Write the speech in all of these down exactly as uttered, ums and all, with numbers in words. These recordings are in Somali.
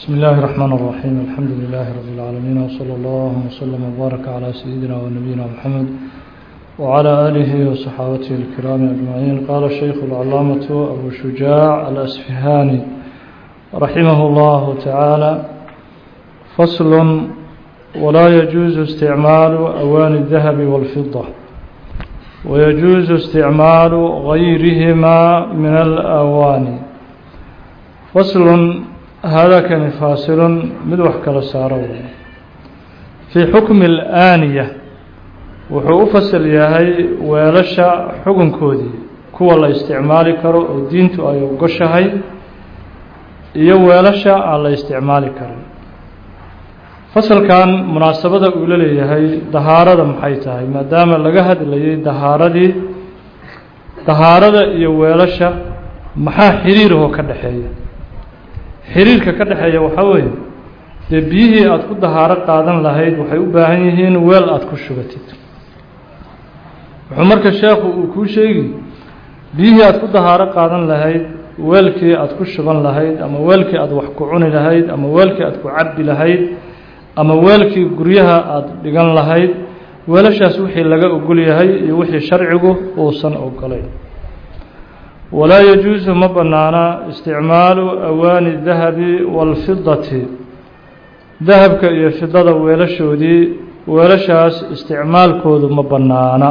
بسم الله الرحمن الرحيم الحمد لله رب العالمين وصلى الله وسلم وبارك على سيدنا ونبينا محمد وعلى آله وصحابته الكرام أجمعين. قال الشيخ العلامة أبو شجاع الأسفهاني رحمه الله تعالى: فصل: ولا يجوز استعمال أواني الذهب والفضة، ويجوز استعمال غيرهما من الأواني. فصل: هذا كان فاصل مدوح كلا سارو في حكم الآنية، وحو فصل ياهي ويلشا حكم كودي كو الله استعمالي كرو ودينتو ايو قشهي iyo weelasha aan la isticmaali karin. fasalkan munaasabada uu leeyahay dahaarada maxay tahay, maadaama laga hadlayay dahaaradii dahaarada iyo weelasha maxaa xiriir oo ka dhaxeeya. xiriirka ka dhaxeeya waxa weeye de biyihii aad ku dahaaro qaadan lahayd waxay u baahan yihiin weel aad ku shubatid. wuxuu marka sheekhu uu ku sheegi biyihii aad ku dahaaro qaadan lahayd, weelkii aad ku shuban lahayd, ama weelkii aad wax ku cuni lahayd, ama weelkii aad ku cabbi lahayd, ama weelkii guryaha aad dhigan lahayd, weelashaas wixii laga ogol yahay iyo wixii sharcigu uusan ogolayn. walaa yajuusu ma banaana isticmaalu awaani dahabi walfidati, dahabka iyo fidada weelashoodii weelashaas isticmaalkoodu ma banaana.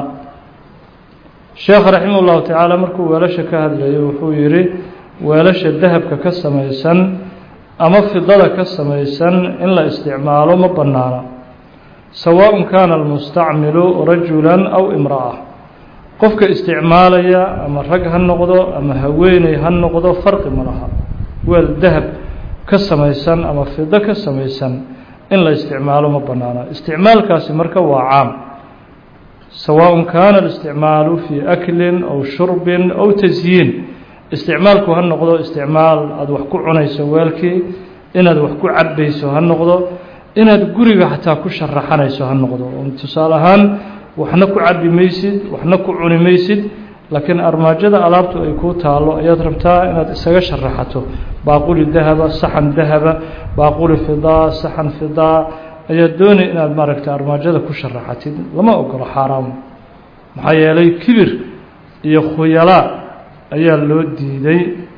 sheekh raximah ullahu tacaala markuu weelasha ka hadlayo wuxuu yidhi weelasha dahabka ka samaysan ama fidada ka samaysan in la isticmaalo ma banaana, sawaaء kaana almustacmilu rajulan aw imra'a. qofka isticmaalaya ama rag ha noqdo ama haweeney ha noqdo farqi ma laha. weel dahab ka samaysan ama fido ka samaysan in la isticmaalo ma banaana. isticmaalkaasi marka waa caam, sawaaء kaana الاsticmaalu fii aklin aw shurbin aw tasyiin. isticmaalku ha noqdo isticmaal aada wax ku cunayso weelkii, inaad wax ku cabbayso ha noqdo, inaad guriga xataa ku sharaxanayso ha noqdo. tusaale ahaan waxna ku cabbi maysid, waxna ku cuni maysid, laakiin armaajada alaabtu ay kuu taalo ayaad rabtaa inaad isaga sharaxato. baaquli dahaba, saxan dahaba, baaquli fidaa, saxan fidaa ayaad doonay inaad maaragta armaajada ku sharaxatid. lama ogolo, xaaraam. maxaa yeelay kibir iyo khuyalaa ayaa loo diiday.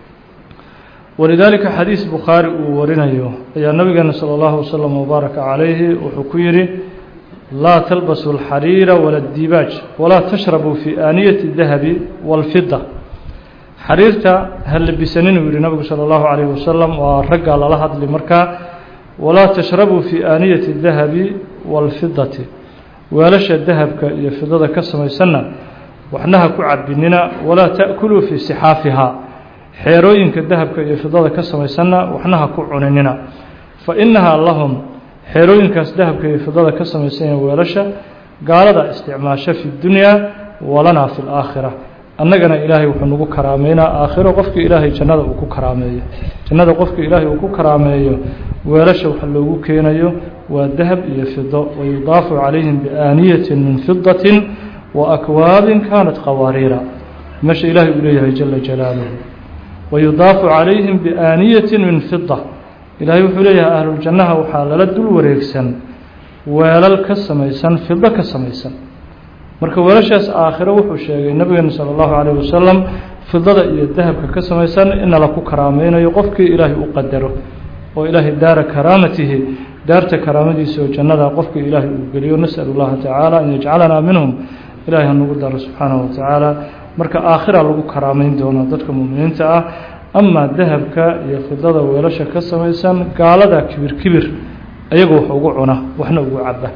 walidaalika xadiis bukhaari uu warinayo ayaa nabigeena sala allahu wasalam wabaaraka calayhi wuxuu ku yidhi: laa talbasu alxariira wala diibaaj walaa tashrabuu fii aaniyati dahabi walfida. xariirta ha labisanin uu yihi nabigu sala allahu calayhi wasalam, waa raggaa lala hadli markaa. walaa tashrabuu fii aaniyati dahabi walfidati, weelasha dahabka iyo fidada ka samaysanna waxna ha ku cabbinina. walaa ta'kuluu fii sixaafihaa, xeerooyinka dahabka iyo fidada ka samaysanna waxna ha ku cuninina. fa innahaa lahum, xeerooyinkaas dahabka iyo fidada ka samaysan weelasha gaalada isticmaasho fi dunyaa walanaa fi laakhira. annagana ilaahay wuxuu nagu karaameynaa aakhiro. qofkii ilaahay jannada uu ku karaameeyo jannada qofkii ilaahay uu ku karaameeyo weelasha waxa loogu keenayo waa dahab iyo fido. wayudaafu calayhim biaaniyatin min fidatin wa akwaabin kaanat qawaariira. meesha ilaahay uu leeyahay jala jalaaluhu, wayudaafu calayhim biaaniyatin min fida. ilaahay wuxuu leeyahay ahluljannaha waxaa lala dul wareegsan weelal ka samaysan fido ka samaysan. marka weelashaas aakhiro wuxuu sheegay nabigeena sala allahu calayhi wasalam fidada iyo dahabka ka samaysan in la ku karaameynayo qofkii ilaahay u qadaro, oo ilaahay daara karaamatihi, daarta karaamadiisa oo jannada qofkii ilaahay uu geliyo. nas'al allaha tacaala an yajcalanaa minhum. ilaahay hanugu daro subxaanahu wa tacaala. marka aakhira lagu karaameyn doono dadka mu'miniinta ah. amaa dahabka iyo fidada weelasha ka samaysan gaalada kibir kibir ayagu wax ugu cuna waxna ugu cabba.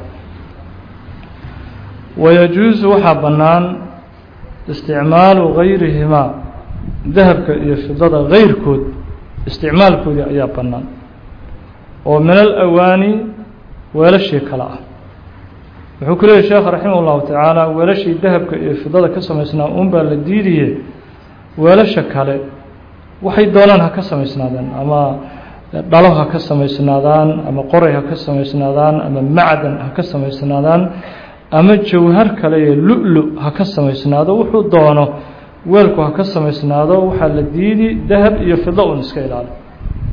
wayajuusu waxaa bannaan isticmaalu gayrihimaa, dahabka iyo fidada gayrkood isticmaalkoodii ayaa bannaan, oo min alawaani weelashii kale ah. wuxuu ku leeyahy sheekh raximah ullahu tacaala weelashii dahabka iyo fidada ka samaysnaa uun baa la diidiye weelasha kale waxay doonaan ha ka samaysnaadaan, ama dhalo ha ka samaysnaadaan, ama qoray ha ka samaysnaadaan, ama macdan ha ka samaysnaadaan, ama jawhar kale iyo lu-lu ha ka samaysnaado. wuxuu doono weelku ha ka samaysnaado, waxaa la diidi dahab iyo fido un iska ilaali.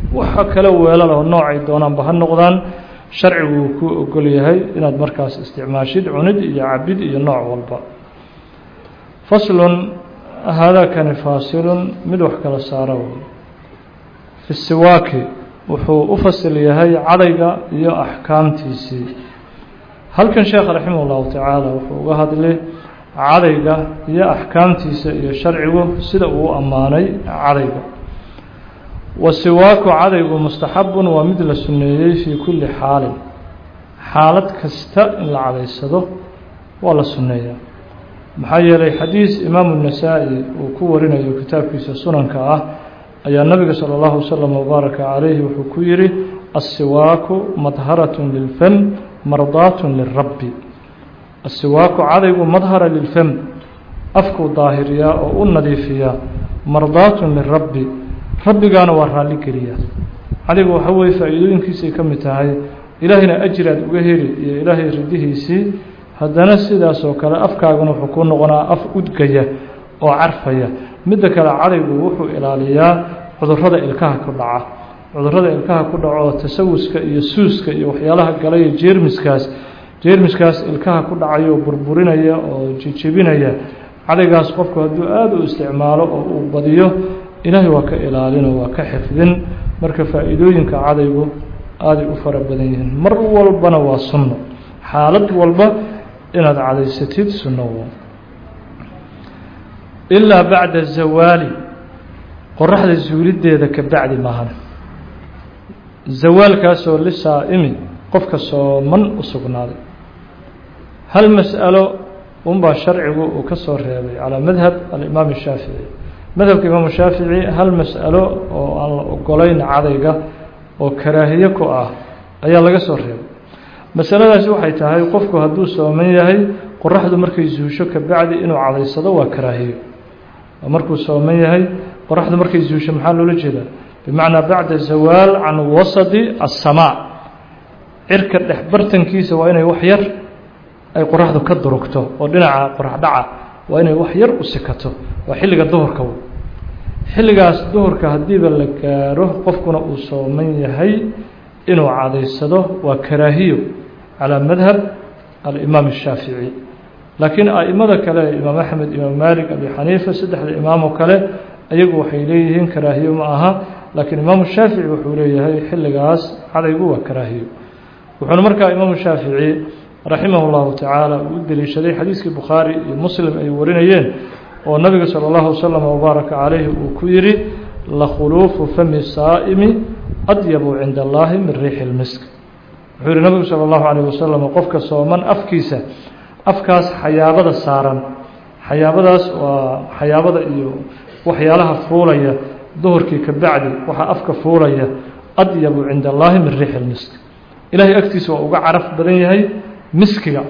waxa kale weelal oo noocay doonaanba ha noqdaan sharcigu uu ku ogol yahay inaad markaas isticmaashid cunid iyo cabid iyo nooc walba. faslun haadakani faasilun mid wax kala saara wey fi siwaaki wuxuu u fasil yahay cadayga iyo axkaamtiisii. halkan sheekh raximah ullahu tacaala wuxuu uga hadlay cadayga iyo axkaamtiisa iyo sharcigu sida uu ammaanay cadayga. wasiwaaku cadaygu mustaxabun waa mid la sunneeyey fii kulli xaalin xaalad kasta in la cadaysado waa la sunneeyaa. maxaa yeelay xadiis imaamu النasaa'i uu ku warinayo kitaabkiisa sunanka ah ayaa nabiga salى اllahu waslm wbaaraka calayhi wuxuu ku yihi aلsiwaaku madharaة lilfam mardaat lirabbi. asiwaaku cadaygu madhara lilfam afkuu daahiriyaa oo u nadiifiyaa mardaat lirabbi rabbigaana waa raalli geliyaa. cadaygu waxa weye faa'iidooyinkiisay ka mid tahay ilaahayna ajraad uga heli iyo ilaahay ridihiisii, haddana sidaas oo kale afkaaguna wuxuu ku noqonaa af udgaya oo carfaya. midda kale cadaygu wuxuu ilaaliyaa cudurrada ilkaha ku dhaca cudurrada ilkaha ku dhaco tasawuska iyo suuska iyo waxyaalaha galay jeermiskaas jeermiskaas ilkaha ku dhacayo burburinaya oo jijibinaya. cadaygaas qofku hadduu aada u isticmaalo oo uu badiyo ilaahay waa ka ilaalino waa ka xifdin. marka faa'iidooyinka cadaygu aaday u fara badan yihiin. mar walbana waa sunno, xaalad walba inaad cadaysatid sunno. ilaa bacda zawaali qoraxda zuulideeda ka bacdi maahan. zawaalkaasoo lisaa'imi qofka sooman u sugnaaday. hal mas'alo unbaa sharcigu uu ka soo reebay calaa madhab alimaam shaafici. madhabka imaamu shaafici hal mas'alo oo aan la ogolayn cadayga oo karaahiye ku ah ayaa laga soo reebay. masaladaasi waxay tahay qofku hadduu sooman yahay qoraxdu markay zuusho ka bacdi inuu cadaysado waa karaahiyo. markuu sooman yahay qoraxdu markay zuusho maxaa loola jeedaa? bimacnaa bacda zawaal can wasadi aلsamaa, cirka dhex bartankiisa waa inay wax yar ay qoraxdu ka durugto oo dhinaca qorax dhaca waa inay wax yar u sikato. waa xilliga duhurka. xilligaas duhurka haddiiba la gaaro qofkuna uu sooman yahay inuu cadaysado waa karaahiyo calaa madhab alimaam الshaafici. laakiin a'imada kale imaam axmed, imaam maalik, abi xaniifa, saddexda imaamoo kale ayagu waxay leeyihiin karaahiyo ma aha. laakiin imaamu shaafici wuxuu leeyahay xilligaas cadaygu waa karaahiyo. wuxuuna markaa imaamu shaafici raximah اllahu tacaala uu deliishaday xadiiskii bukhaari iyo muslim ay warinayeen oo nabiga salى اllahu waslm wbaaraka calayhi uu ku yihi lakhuluufu fami saa'imi adyabu cinda allahi min riixi اlmisk. wuxuu yihi nabigu salى اllahu alayh wasalam qofka sooman afkiisa afkaas xayaabada saaran, xayaabadaas waa xayaabada iyo waxyaalaha fuulaya duhurkii ka bacdi waxaa afka fuulaya adyabu cinda allahi min riixi اlmisk. ilaahay agtiisa waa uga caraf badan yahay miskiga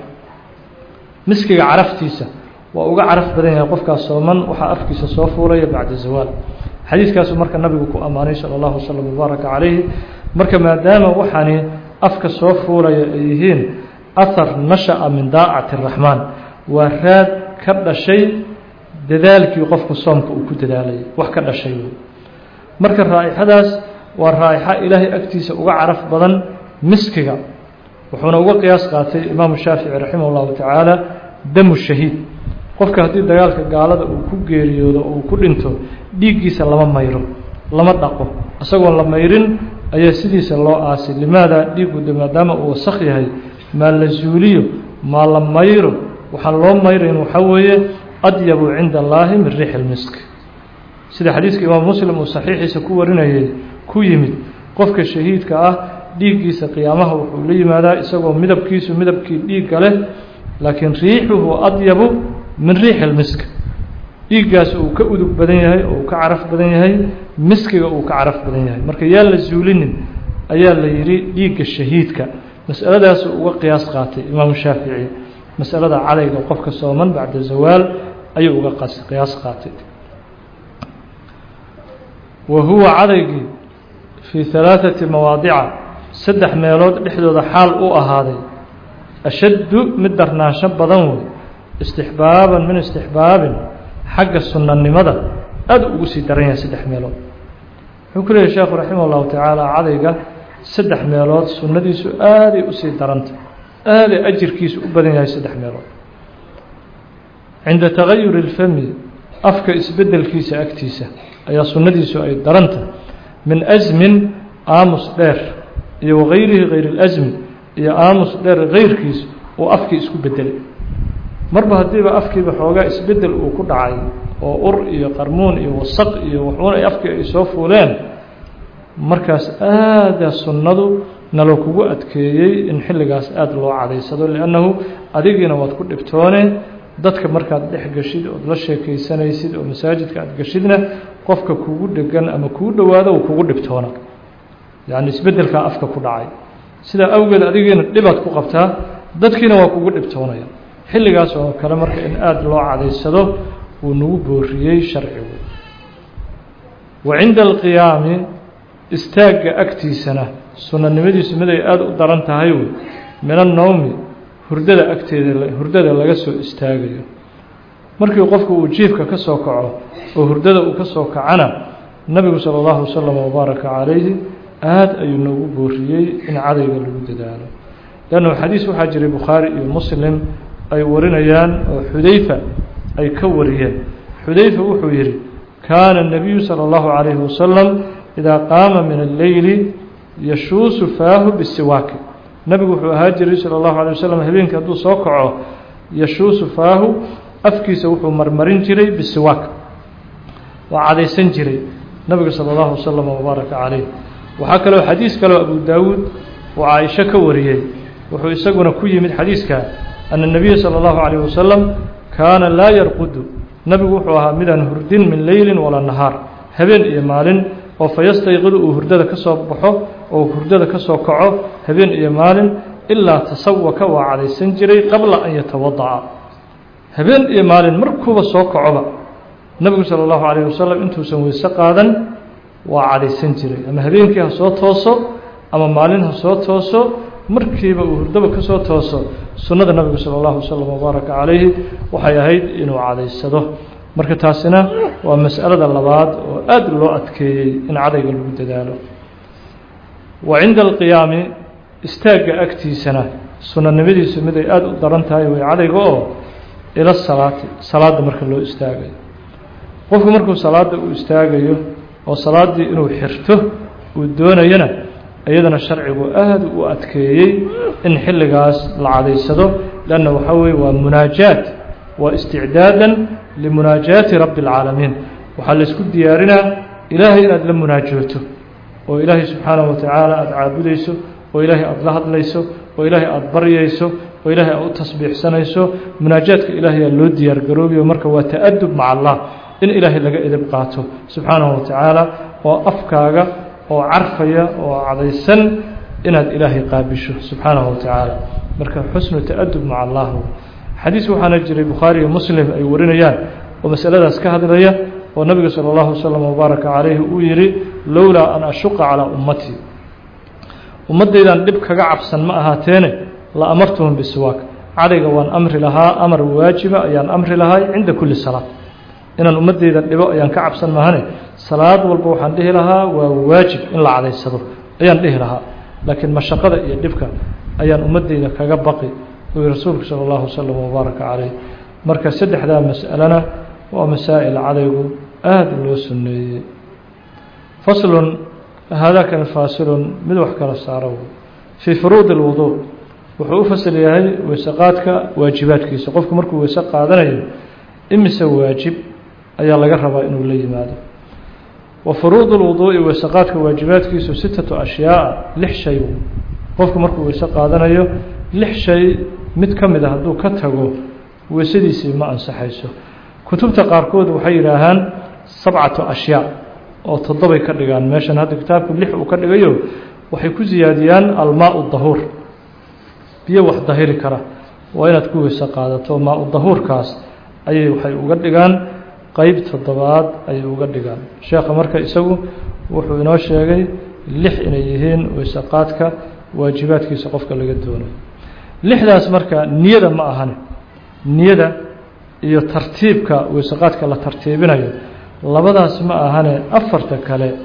miskiga caraftiisa waa uga caraf badan yahay qofkaas sooman waxaa afkiisa soo fuulaya bacda zawaal. xadiiskaasu marka nabigu ku ammaanay salى اllahu waslm wbaaraka calayhi. marka maadaama waxaani afka soo fuulaya ay yihiin ahar nasha'a min daacati الraxmaan, waa raad ka dhashay dadaalkii qofku soomka uu ku dadaalayay wax ka dhashay. marka raa'ixadaas waa raa'ixa ilaahay agtiisa uga caraf badan miskiga. wuxuuna uga qiyaas qaatay imaamu shaafici raximah اllahu tacaala damu shahiid. qofka haddii dagaalka gaalada uu ku geeriyoodo oo uu ku dhinto dhiiggiisa lama mayro, lama dhaqo. isagoon la mayrin ayaa sidiisa loo aasay. limaada? dhiiggu de maadaama uu wasakh yahay maa la zuuliyo maa la mayro. waxaan loo mayrayn waxaa weeye adyabu cinda allaahi min riixi اlmisk. sida xadiiska imaam muslim uu saxiixiisa ku warinayay ku yimid qofka shahiidka ah dhiiggiisa qiyaamaha wuxuu la yimaadaa isagoo midabkiisu midabkii dhiigga leh, laakiin riixuhu adyabu min riixi اlmisk. dhiiggaas uu ka udug badan yahay oo uu ka caraf badan yahay miskiga uu ka caraf badan yahay. marka yaa la zuulinin ayaa la yidhi dhiigga shahiidka. mas'aladaasuu uga qiyaas qaatay imaamu shaafici. mas'alada cadayga qofka sooman bacda zawaal ayuu uga qiyaas qaatay. wa huwa cadaygii fii halaaثati mawaadica saddex meelood dhexdooda xaal u ahaaday ashaddu mid darnaansho badan wey istixbaaban min istixbaabin xagga sunnanimada aad ugu sii daran yahay saddex meelood. وكل الشيخ رحمه الله تعالى عضيقة سدح ميلود سنة سؤال أسي درنت آل أجر كيس أبدين هاي سدح ميلود عند تغير الفم أفك إسبدل كيس أكتيسة أي سنة سؤال درنت من أزم آمس دير وغيره غير الأزم يا آمس دير غير كيس وأفك إسبدل مربى هديبة أفكي بحوجة إسبدل وكل عاي وأر يقرمون يوسق يوحون أفكي يسوف ولان مركز هذا السنة نلوكو أتكيي إن حل جاس أدلوا عليه صدق لأنه أديجنا وتكون بتوانه ضدك مركز دح جشيد ودلش كي سنة يسيد ومساجد كعد جشيدنا قفك كود جن أما كود وهذا وكود بتوانه يعني إسبدل كأفك كل عاي سيدا أوجد أديجنا لبعض كوقفتها ضدكنا وكود بتوانه يعني xilligaas oo kale marka in aad loo cadeysado uu nagu booriyay sharcigu وعند القيام استاج أكتيسنا sunnanimadiisu mid ay aad u daran tahay min an-nawm hurdada agteeda hurdada laga soo istaagayo markii qofku uu jiifka ka soo kaco oo hurdada uu ka soo kacana nabigu sallallahu alayhi wasallam wa baraka alayhi aad ayuu nagu booriyay in cadayga lagu dadaalo lana xadiis waxa jiray Bukhari iyo Muslim ay warinayaan oo Xudayfa ay ka wariyeen Xudayfa wuxuu yiri kaana nabiga sallallahu alayhi wasallam ida qaama min al-layl yashuusu faahu bisiwaak nabigu wuxuu ahaa jiray sallallahu alayhi wasallam habeenka haduu soo kaco yashuusu faahu afkiisa wuxuu marmarin jiray bisiwaak waa cadaysan jiray nabiga sallallahu alayhi wasallam wa baraka alayhi waxa kale xadiis kale Abu Daawud oo Aisha ka wariyay wuxuu isaguna ku yimid xadiiska أن النبي صلى الله عليه وسلم كان لا يرقد نبي وحوها مدن هردين من ليل ولا نهار هبين إيمال وفيستيقظ وهردد كسو بحو وهردد كسو كعو هبين إيمال إلا تسوك وعلى السنجري قبل أن يتوضع هبين إيمال مركوب سوك عبا نبي صلى الله عليه وسلم انتو سنوي سقادا وعلى السنجري أما هبين كيها صوت توسو أما مالينها صوت توسو markiiba uu hurdaba ka soo tooso sunnada nabiga sallallahu alayhi wasallam baraka alayhi waxay ahayd inuu cadeysado marka taasina waa mas'alada labaad oo aad loo adkeeyay in cadayga lagu dadaalo wa inda al-qiyam istaaga agtiisana sunnanimadiisu mid ay aad u daran tahay way cadayga oo ila salaati salaada marka loo istaagayo qofku markuu salaada uu istaagayo oo salaadii inuu xirto uu doonayana أيضا الشرع وأهد وأتكيي إن حلقاس العديسة لأنه حوي ومناجات واستعدادا لمناجاة رب العالمين وحل اسكت ديارنا إلهي أدل مناجاته وإلهي سبحانه وتعالى أدعاب ليسو وإلهي أضلهد ليسو وإلهي أدبر ييسو وإلهي أتصبح سنيسو مناجاتك إلهي اللود ديار قروبي ومركة وتأدب مع الله إن إلهي لقى إذبقاته سبحانه وتعالى وأفكاك oo carfaya oo cadaysan inaad ilaahay qaabisho subhanahu wa ta'ala marka xusnu ta'addub ma'a Allah xadiis waxana jiray Bukhari iyo Muslim ay warinayaan oo mas'aladaas ka hadlaya oo nabiga sallallahu alayhi wasallam baraka alayhi uu yiri lawla an ashqa ala ummati ummadaydan dib kaga cabsan ma ahaateene la amartuhum biswaak cadayga waan amri lahaa amar waajiba ayaan amri lahaa inda kulli salaat inaan ummadayda dhibo ayaan ka cabsan mahane salaad walba waxaan dhihi lahaa waa waajib in la cadeysado ayaan dhihi lahaa laakiin mashaqada iyo dhibka ayaan ummadayda kaga baqi oo rasuulku sallallahu alayhi wasallam wa baraka alayhi marka saddexda mas'alana waa masaa'il cadaygu aad loo sunneeyay faslun hada kan fasilun mid wax kala saaro fi furuud alwudu wuxuu fasal yahay wasaqaadka waajibaadkiisa qofku markuu wasaq qaadanayo imisa waajib ayaa laga rabaa inuu la yimaado وفروض الوضوء وسقات واجبات كيسو ستة أشياء لح شيء قفك مركو وسق قادنايو لح شيء متكمل هدو كتغو وسديسي ما انصحيسو كتب تقاركود waxay yiraahaan sab'atu ashyaa oo toddoba ka dhigaan meeshan hadda kitaabku lix uu ka dhigayo waxay ku ziyaadiyaan almaa'u dhahuur biyo wax dahiri kara waa inaad ku weysa qaadato maa'u dhahuurkaas ayay waxay uga dhigaan qayb toddobaad ay uga dhigaan sheekha marka isagu wuxuu inoo sheegay lix inay yihiin weesaqaadka waajibaadkiisa qofka laga doonayo lixdaas marka niyada ma ahan niyada iyo tartiibka weesaqaadka la tartiibinayo labadaas ma ahane afarta kale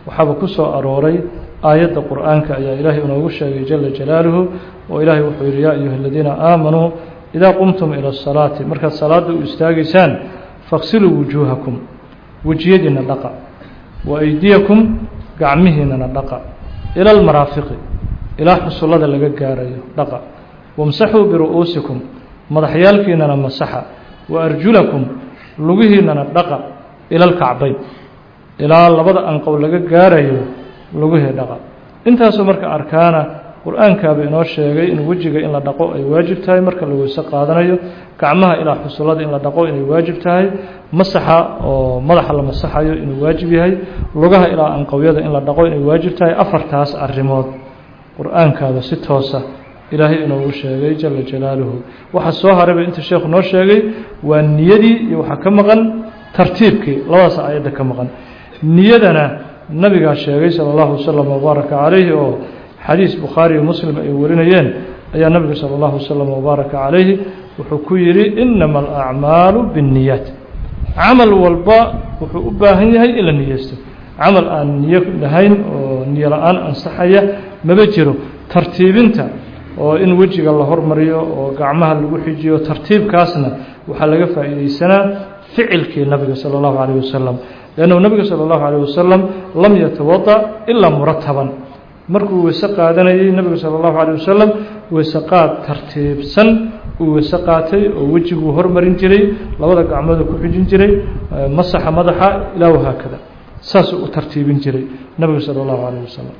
waxaaba ku soo arooray aayadda qur'aanka ayaa ilaahay inoogu sheegay jala jalaaluhu oo ilaahay wuxuu yidhi yaa ayuha aladiina aamanuu idaa qumtum ila asalaati markaad salaadda u istaagaysaan faqsiluu wujuuhakum wejiyadiina dhaqa wa aydiyakum gacmihiinana dhaqa ila almaraafiqi ilaa xusullada laga gaarayo dhaqa wamsaxuu biru'uusikum madaxyaalkiinana masaxa wa arjulakum lugihiinana dhaqa ila alkacbayn ilaa labada anqow laga gaarayo lugihii dhaqa intaasoo marka arkaana qur-aankaaba inoo sheegay in wejiga in la dhaqo ay waajib tahay marka la weyse qaadanayo gacmaha ilaa xusullada in la dhaqo inay waajib tahay masaxa oo madaxa la masaxayo inuu waajib yahay lugaha ilaa anqowyada in la dhaqo inay waajib tahay afartaas arrimood qur-aankaaba si toosa ilaahay inoogu sheegay jala jalaaluhu waxa soo harayba inta sheekhu noo sheegay waa niyadii iyo waxaa ka maqan tartiibkii labadaas aayadda ka maqan niyadana nabigaa sheegay sala allahu wasalam wabaaraka calayhi oo xadiis bukhaari iyo muslim ay warinayeen ayaa nabiga sala allahu wasalam wabaaraka calayhi wuxuu ku yidhi inama alacmaalu binniyaat camal walba wuxuu u baahan yahay in la niyeysto camal aan niyo lahayn oo niyo la-aan ansaxaya maba jiro tartiibinta oo in wejiga la hormariyo oo gacmaha lagu xijiyo tartiibkaasna waxaa laga faa'iideysanaa ficilkii nabiga sala allahu calayh wasalam leannahu nabiga sala allahu calayh wasalam lam yatawada ilaa murataban markuu weyse qaadanayay nabiga sala allahu calayh wasalam weyse qaad tartiibsan uu weyse qaatay oo wejiguu hormarin jiray labada gacmooda ku xijin jiray masaxa madaxa ilaa wahaakada saasuu u tartiibin jiray nabiga sala allahu calayh wasalam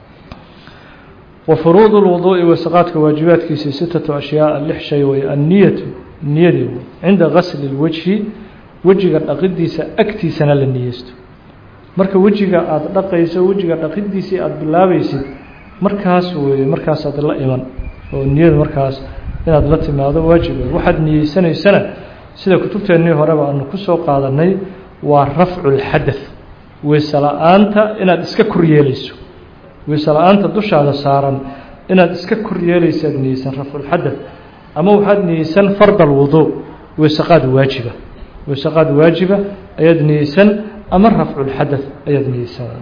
وفروض الوضوء وسقاطك واجبات كيسي ستة أشياء لح شيء النية النية عند غسل الوجه وجهك أقديس أكتي سنة للنيست مركا وجهك أدقيس وجهك أقديس أدبلابيس مركاس ومركاس أدلا إيمان والنية مركاس إن أدلت ما هذا واجب واحد نية سنة سنة سيدا كتبت النية هربا أنه كسو قادني ورفع الحدث وسلاءانت إن أدسك كرياليسو ويسلأنت دوش على سارا إن إسك كريالي سد نيسان رفع الحدث أما واحد نيسان فرض الوضوء ويسقاد واجبة ويسقاد واجبة أيد نيسان أما رفع الحدث أيد نيسان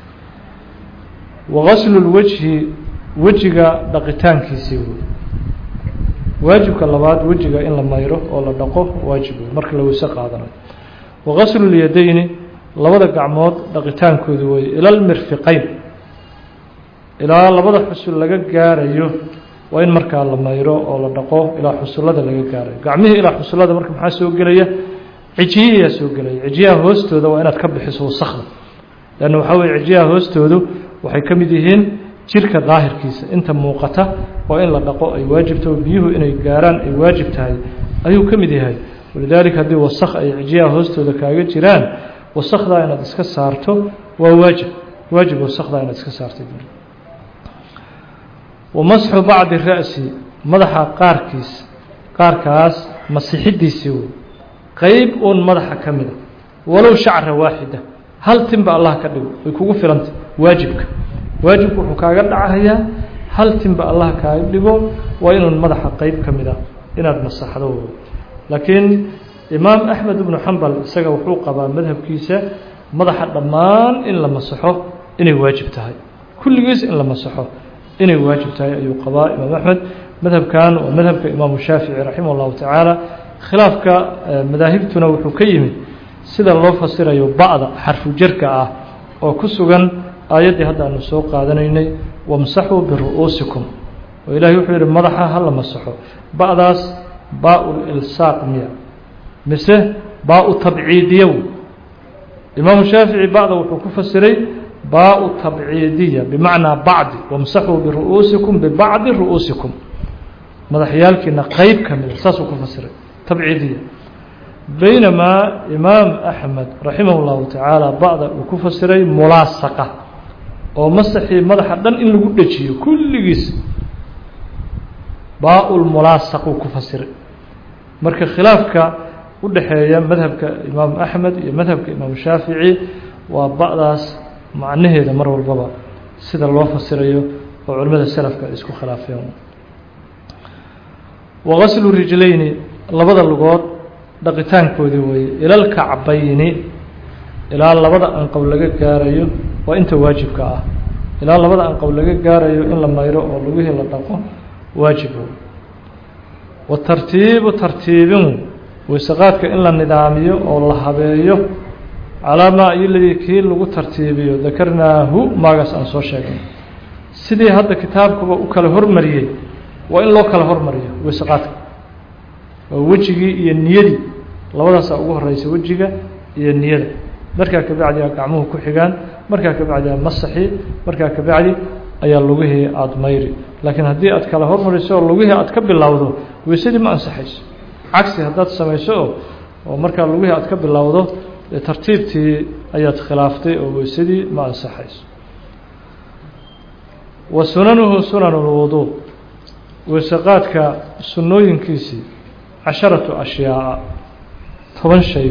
وغسل الوجه وجهك دقيتان كيسيو واجبك اللباد وجهك إن لما يروح ولا دقوه واجبه مرك لو يسقادنا وغسل اليدين لبدا قعمود دقيتان كودوي إلى المرفقين ilaa labada xusul laga gaarayo waa in markaa la mayro oo la dhaqo ilaa xusullada laga gaarayo gacmihii ilaa xusullada marka maxaa soo gelaya cijiyaha soo gelaya cijiyaha hoostooda waa inaad ka bixiso wasakhda laanna waxaa weeye cijiyaha hoostoodu waxay ka mid yihiin jirka daahirkiisa inta muuqata waa in la dhaqo ay waajibto biyuhu inay gaaraan ay waajib tahay ayuu ka mid yahay walidaalika haddii wasakh ay cijiyaha hoostooda kaaga jiraan wasakhdaa inaad iska saarto waa waajib waajib wasakhdaa inaad iska saarto ومسح بعض الرأس مدح قاركيس قاركاس مسيحديسي قيب اون مدح كامل ولو شعر واحدة هل تنبأ الله كدغ ويكوغو فيلنت واجبك واجبك وحو كاغا دعايا هل تنبأ الله كدغ وين مدح قيب كامل inaad masaxdo laakiin imaam Ahmed ibn Hanbal isaga wuxuu qabaa madhabkiisa madaxa dhamaan in la masaxo inay waajib tahay kulligiis in la masaxo inay waajib tahay ayuu qabaa imaam Ahmed madhabkan oo madhabka imaam Shaafici rahimahullahu ta'ala khilaafka madaahibtuna wuxuu ka yimid sida loo fasirayo ba'da xarfu jarka ah oo ku sugan aayadii hadda aanu soo qaadanaynay wamsaxu biru'usikum oo ilaahay wuxuu yiri madaxa hal la masaxo ba'daas baa'ul ilsaaq miya mise baa'u tabciidiyo imaam Shaafici ba'da wuxuu ku fasiray باء تبعيدية بمعنى بعض وامسحوا برؤوسكم ببعض رؤوسكم مدحيالك نقيب كامل ساسو كفسر تبعيدية بينما إمام أحمد رحمه الله تعالى بعض وكفسري ملاصقة ومسحي مدح دان إن لقود دجيو كل جيس باء الملاصق وكفسر مرك خلافك ودحيا مذهبك إمام أحمد مذهبك إمام الشافعي وبعضاس macnaheeda mar walbaba sida loo fasirayo oo culimada salafka isku khilaafeen waghaslu rijlayni labada lugood dhaqitaankoodii way ilal kacbayni ilaa labada anqow laga gaarayo وأنت واجب كأه إلى الله بدأ أن قول لك جاري إن لما يروح ولويه لطقه واجبه والترتيب ترتيبه وسقاتك إلا النظامي أو الله هبيه على ما يلي كيل لو ترتيبيه ذكرناه ما قص أن صوشك سيدي هذا كتابك وكله هرمريه وإن لو كله هرمريه وسقاتك وجهي النيدي لولا سأقول رئيس وجهك النيدي marka ka bacdi gacmuhu ku xigaan marka ka bacdi masaxi marka ka bacdi ayaa lugahi aad mayri laakiin hadii aad kala hormariso lugahi aad ka bilowdo weesadii ma ansaxayso cagsi hadaad sameeyso oo marka lugahi aad ka bilowdo tartiibtii ayaad khilaaftay oo weesadii ma ansaxayso wa sunanuhu sunanul wudu weesaqaadka sunnooyinkiisi casharatu ashyaa toban shay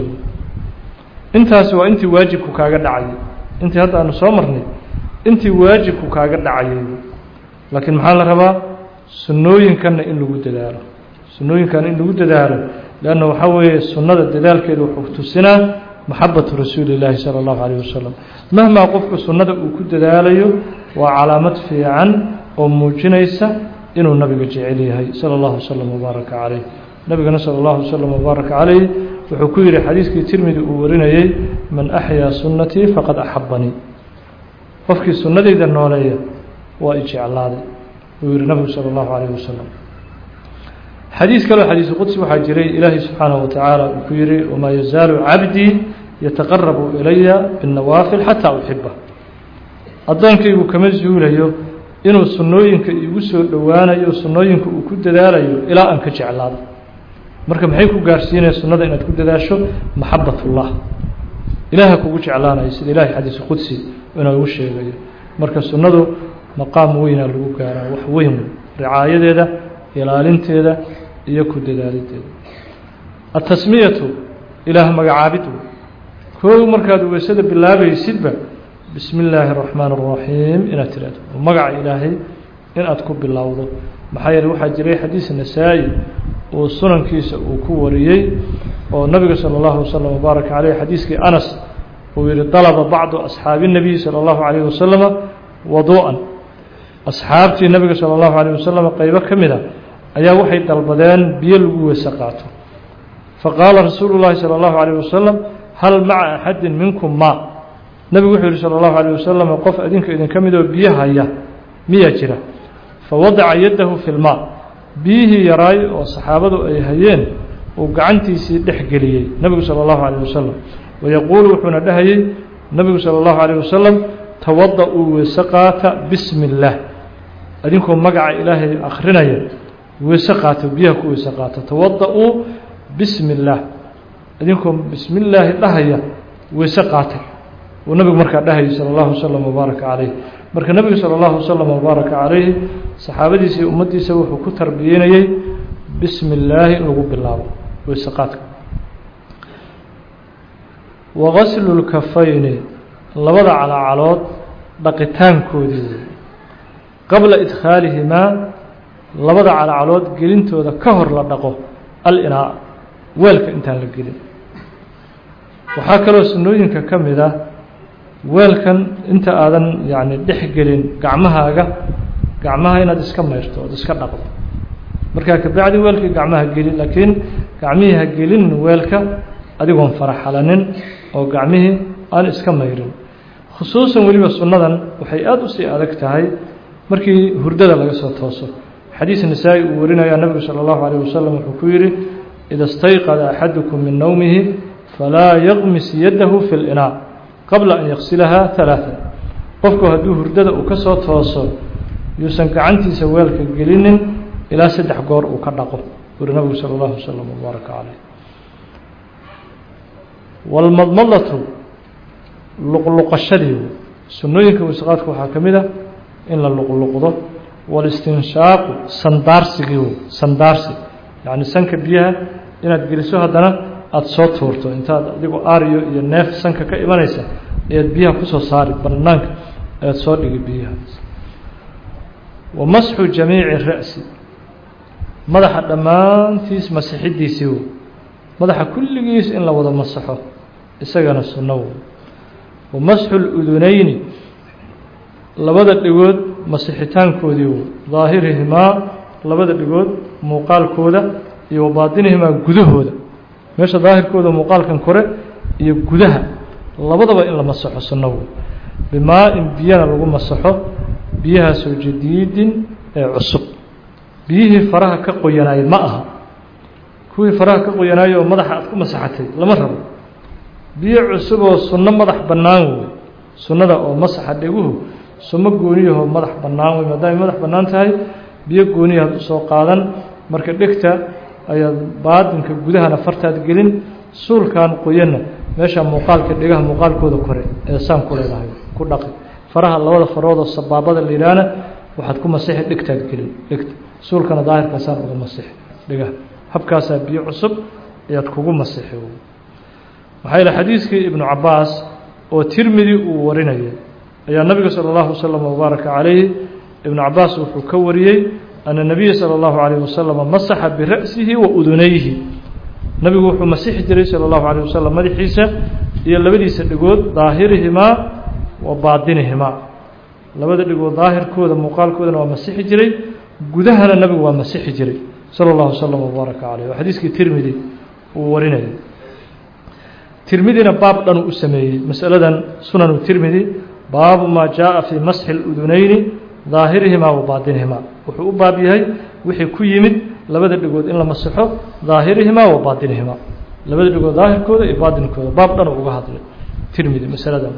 intaas waa intii waajibku kaaga dhacay intii hadda aanu soo marnay intii waajibku kaaga dhacay laakiin maxaa la rabaa sunnooyinkan in lagu dadaalo sunnooyinkan in lagu dadaalo laana waxa weeye sunnada dadaalkeedu wuxuu tusinaa maxabbatu rasuulillahi sallallahu alayhi wasallam mahma qofku sunnada uu ku dadaalayo waa calaamad fiican oo muujinaysa inuu nabiga jecel yahay sallallahu alayhi wasallam mubaaraka alayhi nabigana sallallahu alayhi wasallam mubaaraka alayhi wuxuu ku yiri xadiiskii Tirmidhi uu warinayay man ahya sunnati faqad ahabbani qofkii sunnadayda nooleeya waa ijeclaaday uu yiri nabiga sallallahu alayhi wasallam xadiis kale xadiis qudsi waxa jiray ilaahi subhanahu wa ta'ala uu ku yiri wama yazalu 'abdi yataqarrabu ilayya bin nawafil hatta uhibba adoonkaygu kama zuulayo inuu sunnooyinka igu soo dhawaanayo sunnooyinka uu ku dadaalayo ilaa aan ka jeclaado marka maxay ku gaarsiinaysaa sunnada inaad ku dadaasho maxabbatullah ilaaha kugu jeclaanayo sida ilaahay xadiis qudsi inuu u sheegayo marka sunnadu maqaam weyn lagu gaaraa wax weyn ricaayadeeda ilaalinteeda iyo ku dadaalideeda at-tasmiyatu ilaah magacaabidu koow markaad weesada bilaabaysidba bismillaahir rahmaanir rahiim inaad tiraahdo magaca ilaahay inaad ku bilowdo maxaa yeelay waxa jiray xadiis Nasaa'i oo sunankiisa uu ku wariyay oo nabiga sallallahu alayhi wasallam mubaaraka alayhi xadiiskii Anas oo yiri dalaba bacdu ashaabi nabi sallallahu alayhi wasallam wudu'an asxaabtii nabiga sallallahu alayhi wasallam qaybo kamida ayaa waxay dalbadeen biyo lagu weesa qaato faqala rasuulullaahi sallallahu alayhi wasallam hal ma'a ahadin minkum ma nabigu wuxuu yiri sallallahu alayhi wasallam qof adinka idin kamid oo biyo haya miya jira fawada'a yadahu fil ma' bihi yaray oo saxaabadu ay hayeen oo gacantiisii dhex galiyay nabigu sallallahu alayhi wasallam ويقول وحنا دهي النبي صلى الله عليه وسلم توضؤوا وسقاتا بسم الله أدينكم مقع إلهي أخرنايا وسقاتا بيهك وسقاتا توضؤوا بسم الله أدينكم بسم الله دهي وسقاتا والنبي مركع دهي صلى الله عليه وسلم وبارك عليه مركع النبي صلى الله عليه وسلم وبارك عليه صحابتي سي أمتي سوحوا كتر بيني بسم الله نقول بالله وسقاتا وغسل الكفين لبضع على علوض بقتان كودي قبل إدخالهما لبضع على علوض قلنتو ذا كهر لدقه الإناء ويلك انتان لقلن وحاكلو سنوين كم ذا ويلك انت آذن يعني دح قلن قعمها قعمها هنا دسكما يشتو دسكما نقض مركا كبعدي ويلك قعمها قلن لكن قعميها قلن ويلك adigoon faraxalanin oo gacmihi aan iska mayrin khusuusan waliba sunnadan waxay aad u sii adag tahay markii hurdada laga soo tooso xadiis Nasaa'i uu warinaya nabiga sallallahu alayhi wasallam wuxuu ku yiri ida istayqada ahadukum min nawmihi fala yaghmis yadahu fil ina qabla an yaghsilaha thalatha qofku haduu hurdada uu ka soo tooso yuusan gacantiisa weelka gelinin ilaa saddex goor uu ka dhaqo nabiga sallallahu alayhi wasallam baraka alayhi والمضمضة لقلق الشديد سنوينك وسقاتك وحاكمده إن اللقلقضة والاستنشاق سندارسي سندارسي يعني سنك بيها إن تجلسوها دنا أتصوت فورتو أنت ديكو آريو ينف سنك كإيمانيسا يد بيها كسو صاري برنانك أتصوت بيها ومسح جميع الرأس مدح الدمان تيس مسحي ديسيو مدح كل جيس إن لو وضع مسحه isagana sunno ومسح الأذنين labada dhigood masixitaankoodii daahirihimaa labada dhigood muuqaalkooda iyo baadinihimaa gudahooda meesha daahirkooda muuqaalkan kore iyo gudaha labadaba in la masaxo sunno bimaa in biyana lagu masaxo biyahaasoo jadiidin ee cusub biyihii faraha ka qoyanaaye ma aha kuwii faraha ka qoyanaaye oo madaxa aad ku masaxatay lama rabo biyo cusub oo sunno madax bannaan wey sunnada oo masaxa dhiguhu sumo gooniyahoo madax bannaan wey maadaamay madax bannaan tahay biyo gooniyahaad usoo qaadan marka dhegta ayaad baadinka gudahana fartaad gelin suulkan qoyanna meesha muuqaalka dhegaha muuqaalkooda kore ee saan ku leedahay ku dhaqi faraha labada farood oo sabaabada la yiraahdo waxaad ku masixi dhigtaad gelin dhigta suulkana daahirka saan uga masixi dhigaha habkaas biyo cusub ayaad kugu masixi waxa ila xadiiskii ibn Abbas oo Tirmidhi uu warinayay ayaa nabiga sallallahu alayhi wasallam wa baraka alayhi ibn Abbas wuxuu ka wariyay أن النبي صلى الله عليه وسلم مسح برأسه وأذنيه نبي وحو مسيح جري صلى الله عليه وسلم مدحيسة هي لبدي سدقود ظاهرهما وباطنهما لبدي دقود ظاهر كودا مقال كودا ومسيح جري قدهنا النبي ومسيح جري صلى الله عليه وسلم وبارك عليه وحديث ترمذي وورنا ترمذي باب دنو اسمي مسألة سنن ترمذي باب ما جاء في مسح الأذنين ظاهرهما وباطنهما wuxuu u baab yahay wixii ku yimid labada dhigood in la masaxo daahirihima wa baatinihima labada dhigood daahirkooda iyo baatinkooda baab dhan uga hadlay Tirmidhi masaladan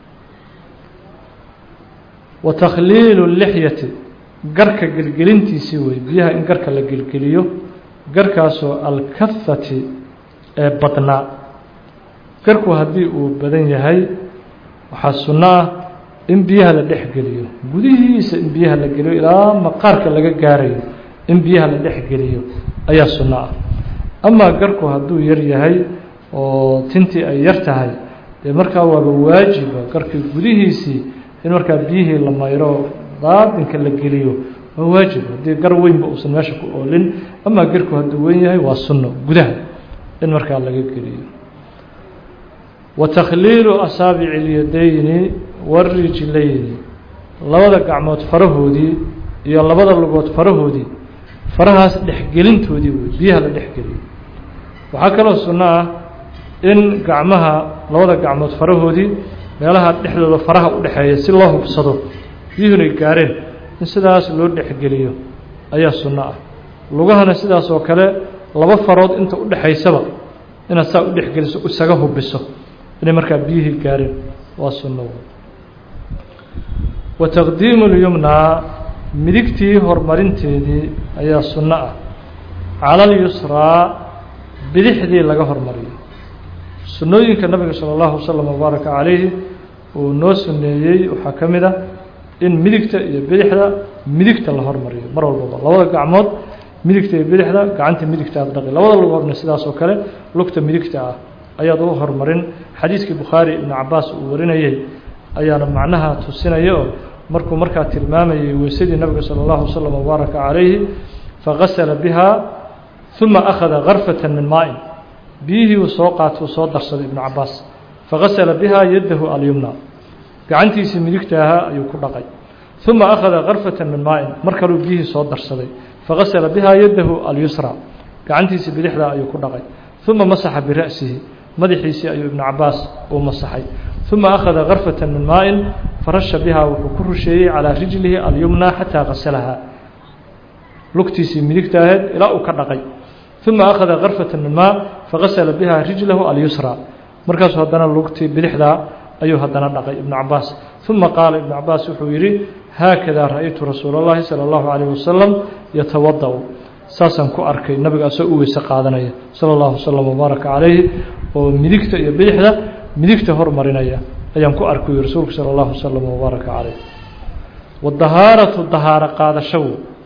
wa takhliil al-lihyati garka gilgilintiisi way biyaha in garka la gilgiliyo garkaasoo al-kaffati ee badna garku hadii uu badan yahay waxa sunnah in biyaha la dhex geliyo gudihiisa in biyaha la geliyo ilaa maqaarka laga gaarayo in biyaha la dhex geliyo ayaa sunna ah ama garku haduu yar yahay oo tintii ay yar tahay ee marka waa waajib garka gudihiisi in marka biyihii la mayro daadinka la geliyo waa waajib hadii gar weyn ba uusan meesha ku oolin ama garku haduu weyn yahay waa sunno gudaha in marka laga geliyo wa takhliilu asaabi'i al-yadayn والرجلين labada gacmood farahoodii iyo labada lugood farahoodii farahaas dhexgelintoodii biyaha la dhexgeliyo waxa kale oo sunna ah in gacmaha labada gacmood farahoodii meelaha dhexdooda faraha u dhaxeeya si loo hubsado biyuhu gaareen in sidaas loo dhexgeliyo ayaa sunna ah lugahana sidaas oo kale laba farood inta u dhaxaysaba inaad saa u dhexgeliso isaga hubiso in marka biyuhu gaareen waa sunna وتقديم اليمنى مدكتي هرمرنتيدي ايا سنة على اليسرى بدحدي لغا هرمري سنوينك النبي صلى الله عليه وسلم وبارك عليه ونو سنيي waxa kamida in midigta iyo bidixda midigta la hormariyo mar walba labada gacmood midigta iyo bidixda gacanta midigta aad dhaqi labada lugoodna sidaas oo kale lugta midigta ah ayaad u hormarin xadiiskii Bukhari ibn Abbas uu warinayay ayaana macnaha tusinayo markuu marka tilmaamayay weesadii nabiga sallallahu alayhi wasallam baraka alayhi faghasala biha thumma akhadha gharfatan min ma'in bihi soo qaato soo darsaday ibn Abbas faghasala biha yadahu al-yumna gacantiisa midigtaha ayuu ku dhaqay thumma akhadha gharfatan min ma'in marka uu bihi soo darsaday faghasala biha yadahu al-yusra gacantiisa bidixda ayuu ku dhaqay thumma masaha bi ra'sihi madaxiisa ayuu ibn Abbas oo masaxay ثم أخذ غرفة من ماء فرش بها وكرشي على رجله اليمنى حتى غسلها لكتيسي مدكتها إلى أكرقي ثم أخذ غرفة من ماء فغسل بها رجله اليسرى مركز هدنا لكتي بلحدا أيها هدنا لقي ابن عباس ثم قال ابن عباس وحويري هكذا رأيت رسول الله صلى الله عليه وسلم يتوضأ ساسا كو أركي النبي أسوء سقادنا صلى الله عليه وسلم وبارك عليه ومدكت بلحدا midigta hormarinaya ayaan ku arkay rasuulka sallallahu alayhi wasallam wa baraka alayhi wadaharatu dahara qaadasho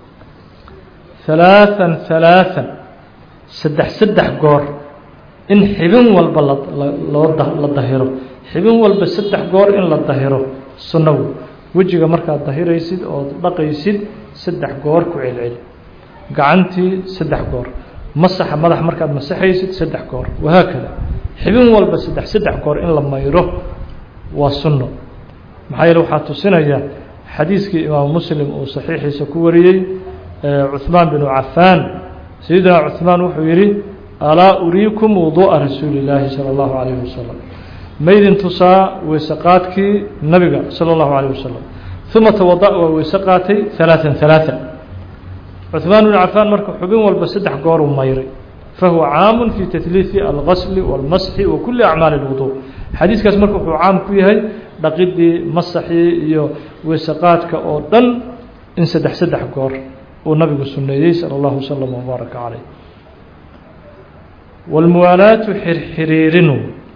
thalathan thalathan saddex saddex goor in xibin walba la dahiro xibin walba saddex goor in la dahiro sunno wajiga marka dahiraysid oo dhaqaysid saddex goor ku celcel gacantii saddex goor masaxa madax marka masaxaysid saddex goor waha kale xibin walba saddex saddex goor in la mayro waa sunno maxay waxa tusinaya xadiiskii imaam muslim uu saxiixiisa ku wariyey cuثmaan binu cafaan sayidina cuثmaan wuxuu yidhi alaa uriikum wuduuءa rasuuli اllaahi salى اllahu عalayه wasalam maydin tusaa weyse qaadkii nabiga salى اllahu عalيه wasalam uma tawada waa weyse qaatay ثalaaثan ثalaaثan cuثmaan binu cafaan marka xubin walba saddex goor uu mayray fahuwa caamu fi tatliifi algasli wاlmasxi wa kuli acmaali اlwuduء xadiiskaas marka wuxuu caam ku yahay dhaqidii masaxii iyo weyse qaadka oo dhan in saddex saddex goor uu nabigu suneeyey salى اllahu wslam wbaaraka calayh wاlmuwaalaatu xirxiriirinu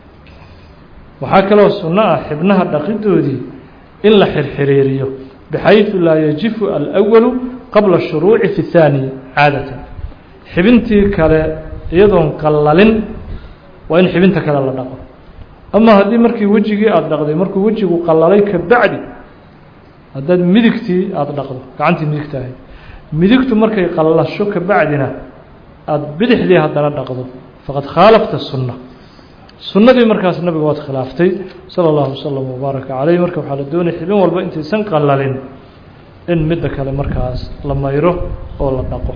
waxaa kaloo sunno ah xibnaha dhaqidoodii in la xirxiriiriyo bxayثu laa yajifu alأwalu qabla الshuruuci fi الثaani caadatan xibintii kale iyadoon qallalin waa in xibinta kale la dhaqo ama haddii markii wejigii aada dhaqday markuu wejigu qallalay ka bacdi haddaad midigtii aada dhaqdo gacantii midigta ahayd midigtu markay qallasho ka bacdina aada bidixdii haddana dhaqdo faqad khaalafta sunna sunnadii markaas nabiga waad khilaaftay salى اllahu wslam wbaaraka calayh marka waxaa la doonaya xibin walba intaysan qallalin in midda kale markaas la mayro oo la dhaqo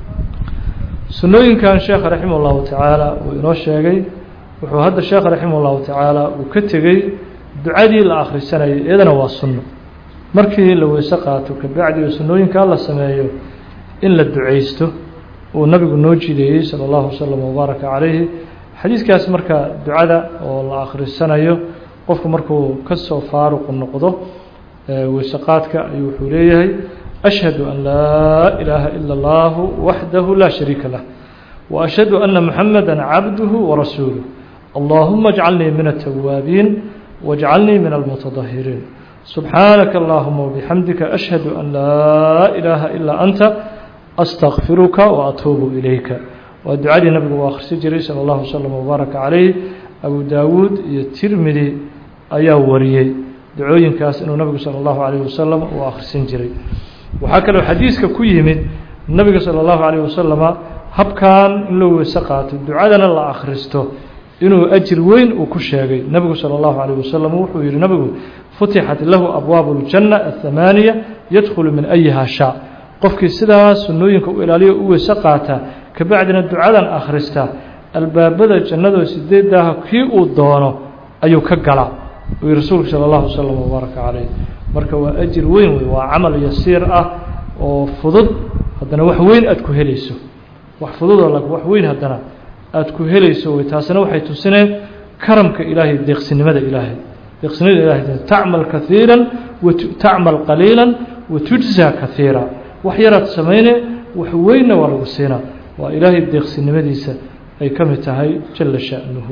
sunnooyinkan sheekha raximah اllahu tacaala uu inoo sheegay wuxuu hadda sheekha raximah اllahu tacaala uu ka tegey ducadii la akhrisanayay iyadana waa sunno markii la weyse qaato kabacdi oo sunnooyinkaa la sameeyo in la ducaysto uu nabigu noo jideeyey salى اllahu wslam wbaaraka calayhi xadiiskaas marka ducada oo la akhrisanayo qofku markuu ka soo faaruqu noqdo weyse qaadka ayuu wuxuu leeyahay ashhadu an laa ilaaha ila اllahu waxdahu laa shariika lah وأشhهد أنa محamdا cabdه ورasuuله اللهma اجعلنii min التwaabiin واجعلنii min الmتطهiriin سubحaanaka اللهma وبxamdika أشhهد أn laa إلaha إلا أnta أstغfiruka وأtuubu إilayka waa ducadii nabigu u akhrisi jiray salى الlaه وsلم وbaaraka عalayh abu dawuud iyo tirmidi ayaa wariyey ducooyinkaas inuu nabigu salى الlahu عalيه wasalam uu akhrisin jiray waxaa kaloo xadiiska ku yimid nabiga salى الlahu عalيه wasalama habkan in loo weyse qaato ducadana la akhristo inuu ajir weyn uu ku sheegay nabigu salى الlahu عalيه wasalam wuxuu yihi nabigu futixat lahu abwaabu الjanة الثamaaniya yadkhulu min أyiha shaa qofkii sidaas sunnooyinka u ilaaliyo u weyse qaata kabacdina ducadan akhrista albaabada jannadoo sideedaah kii uu doono ayuu ka galaa uu yihi rasuulku salى الlahu wslam wbaaraka calayh marka waa ajir weyn wey waa camal yasiir ah oo fudud haddana wax weyn aad ku helayso wax fududoo lag wax weyn haddana aada ku helayso wey taasina waxay tusineen karamka ilaahay deeqsinimada ilaahay deeqsinimada ilahay tacmal kaiira tacmal qaliila watujzaa kaiira wax yaraad samayne wax weynna waa lagu siinaa waa ilaahay deeqsinimadiisa ay ka mid tahay jala sha'nuhu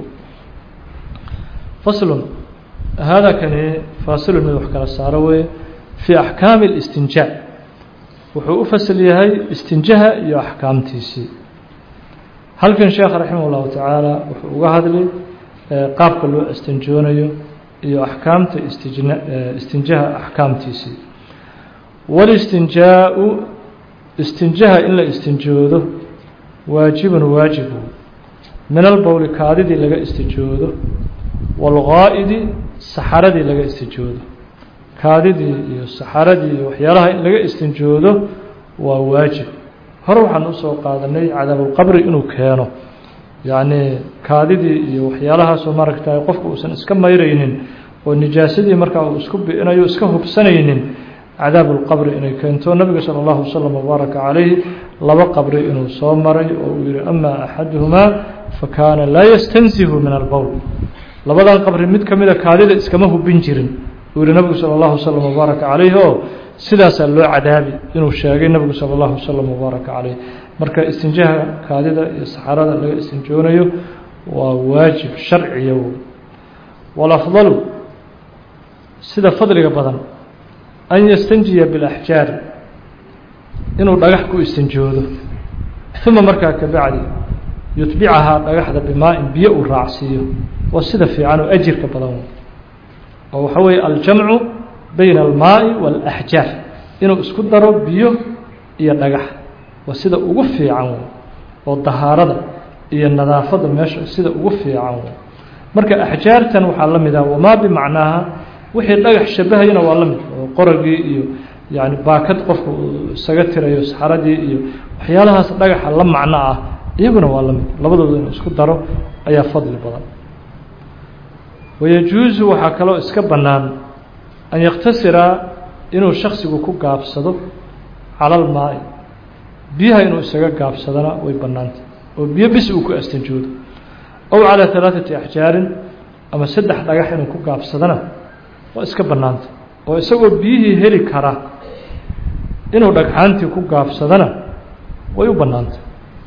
faslun hada kani faasilun mid wax kala saaro weye fii axkaami اlistinjaa wuxuu u fasl yahay istinjaha iyo axkaamtiisii halkan sheekha raximah اllahu tacaala wuxuu uga hadlay qaabka loo istinjoonayo iyo axkaamta istijn istinjaha axkaamtiisii wاlistinjaa-u istinjaha in la istinjoodo waajibun waajibu min albowli kaadidii laga istijoodo wاlgaa'idi saxaradii laga istijoodo kaadidii iyo saxaradii iyo waxyaalaha in laga istinjoodo waa waajib hore waxaan usoo qaadanay cadaabulqabri inuu keeno yacni kaadidii iyo waxyaalahaasoo maaragtay qofku uusan iska mayraynin oo nijaasadii markaa uu isku bi'inayo iska hubsanaynin cadaabulqabri inay keento nabiga salى اllahu wslam wbaaraka calayh laba qabri inuu soo maray oo uu yihi ama axaduhumaa fakaana laa yastansihu min albowl labadan qabri mid ka mida kaadida iskama hubin jirin uu yihi nabigu salى اllahu wslam wbaaraka calayh oo sidaasaa loo cadaabi inuu sheegay nabigu salى اllahu wslam wbaaraka calayh marka istinjaha kaadida iyo saxarada laga istinjoonayo waa waajib sharciya walafdalu sida fadliga badan an yastanjiya biاlaxjaari inuu dhagax ku istinjoodo uma markaa kabacdi yutbicahaa dhagaxda bimaa-in biyo uu raacsiiyo waa sida fiican oo ajirka badan oo waxa weeye aljamcu bayna almaa'i waalaxjaar inuu isku daro biyo iyo dhagax waa sida ugu fiican oo dahaarada iyo nadaafada meesha sida ugu fiican marka axjaartan waxaa la mid ah wamaa bimacnaaha wixii dhagax shabahayana waa la mid oo qoragii iyo yani baakad qofku isaga tirayo saxaradii iyo waxyaalahaas dhagaxa la macno ah iyaguna waa la mid labadooda inuu isku daro ayaa fadli badan wayajuusu waxaa kaloo iska bannaan an yaktasira inuu shaksigu ku gaabsado cala almaai biyaha inuu isaga gaabsadana way bannaantay oo biyo bis uu ku astanjoodo ow calaa halaaثati axjaarin ama saddex dhagax inuu ku gaabsadana waa iska bannaantay oo isagoo biyihii heli kara inuu dhagxaantii ku gaabsadana way u bannaantay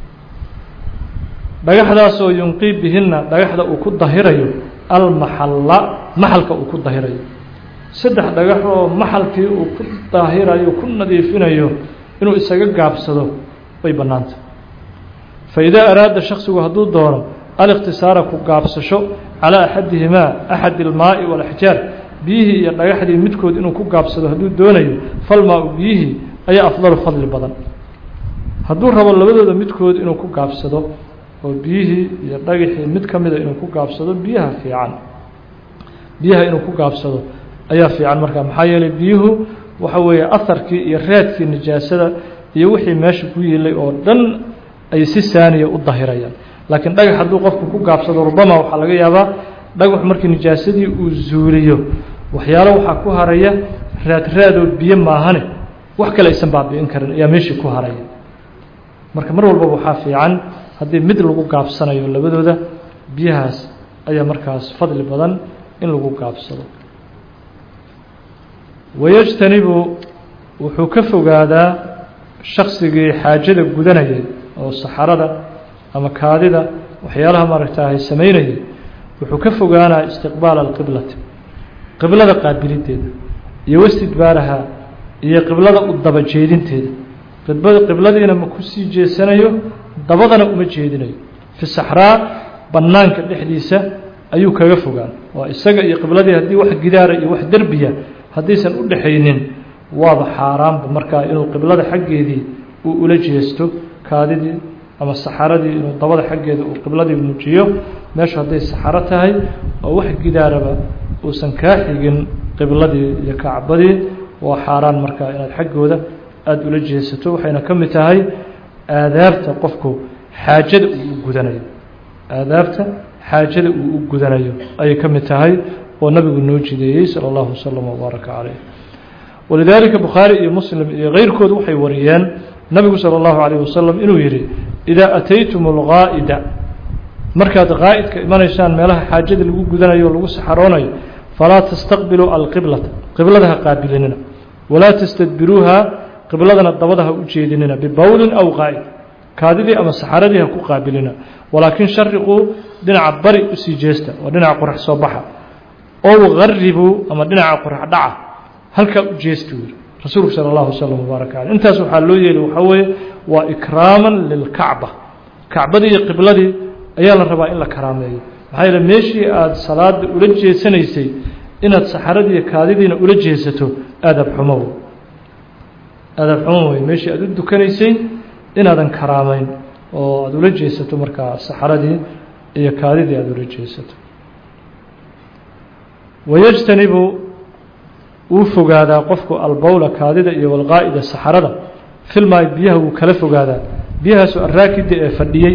dhagaxdaasoo yunqii bihinna dhagaxda uu ku dahirayo almaxalla maxalka uu ku dahirayo saddex dhagax oo maxalkii uu ku daahirayo ku nadiifinayo inuu isaga gaabsado way bannaantay fa idaa araada shaksigu hadduu doono alikhtisaara ku gaabsasho calaa axadihimaa axad ilmaa'i waalaxjaar biyihii iyo dhagaxdii midkood inuu ku gaabsado hadduu doonayo falmaa-u biyihii ayaa afdalu fadli badan hadduu rabo labadooda midkood inuu ku gaabsado oo biyihii iyo dhagaxii mid ka mida inuu ku gaabsado biyaha fiican biyaha inuu ku gaabsado ayaa fiican markaa maxaa yeelay biyuhu waxa weeye aharkii iyo raadkii nijaasada iyo wixii meesha ku yiilay oo dhan ay si saaniya u dahirayaan laakiin dhagax hadduu qofku ku gaabsado rubama waxaa laga yaabaa dhagax markii nijaasadii uu zuuliyo waxyaalo waxaa ku haraya raad raadoo biyo maahane wax kale aysan baabi'in karin ayaa meeshii ku haraya marka mar walbaba waxaa fiican haddii mid lagu gaabsanayo labadooda biyahaas ayaa markaas fadli badan in lagu gaabsado wayajtanibu wuxuu ka fogaadaa shaksigii xaajada gudanayay oo saxarada ama kaadida waxyaalaha maaragtaahay samaynayay wuxuu ka fogaanaa istiqbaala alqiblati qiblada qaabilideeda iyo wastidbaaraha iyo qiblada u daba jeedinteeda qibladiina ma ku sii jeesanayo dabadana uma jeedinayo fi saxraa bannaanka dhexdiisa ayuu kaga fogaan waa isaga iyo qibladii haddii wax gidaara iyo wax derbiya haddaysan u dhexaynin waaba xaaraanba markaa inuu qiblada xaggeedii uu ula jeesto kaadidii ama saxaradii inuu dabada xaggeeda uu qibladii muujiyo meeshu hadday saxaro tahay oo wax gidaaraba uusan kaa xigin qibladii iyo kacbadii waa xaaraan markaa inaad xaggooda aada ula jeesato waxayna ka mid tahay aadaabta qofku xaajada uu u gudanayo aadaabta xaajada uu u gudanayo ayay ka mid tahay oo nabigu noo jideeyey salى اllahu waslm wbaaraka calayh walidaalika bukhaari iyo muslim iyo keyrkood waxay wariyeen nabigu salى اllahu alayh wasalam inuu yihi idaa ataytum اlgaa'ida markaad gaa'idka imanaysaan meelaha xaajada lagu gudanayo o lagu saxaroonayo falaa tastaqbiluu alqiblata qiblada ha qaabilinina walaa tastadbiruuha qibladana dabada ha u jeedinina bibawlin aw qaa'id kaadidii ama saxaradii ha ku qaabilina walaakin shariquu dhinaca bari usii jeesta oo dhinaca qorax soo baxa ow garibuu ama dhinaca qorax dhaca halkaa u jeesta yiri rasuulku salى اllahu waslm wbaaraka caleyh intaas waxaa loo yeeli waxaa weeye waa ikraaman lilkacba kacbadii iyo qibladii ayaa la rabaa in la karaameeyo maxaa yeele meeshii aada salaada ula jeesanaysay inaad saxaradii iyo kaadidiina ula jeesato aadab xumo aadab xumo wey meeshii aada u dukanaysay inaadan karaameyn oo aada ula jeesato markaa saxaradii iyo kaadidii aada ula jeesato wayajtanibu wuu fogaadaa qofku albowla kaadida iyo walqaa'ida saxarada filmaay biyaha wuu kala fogaadaa biyahaasu araakida ee fadhiyey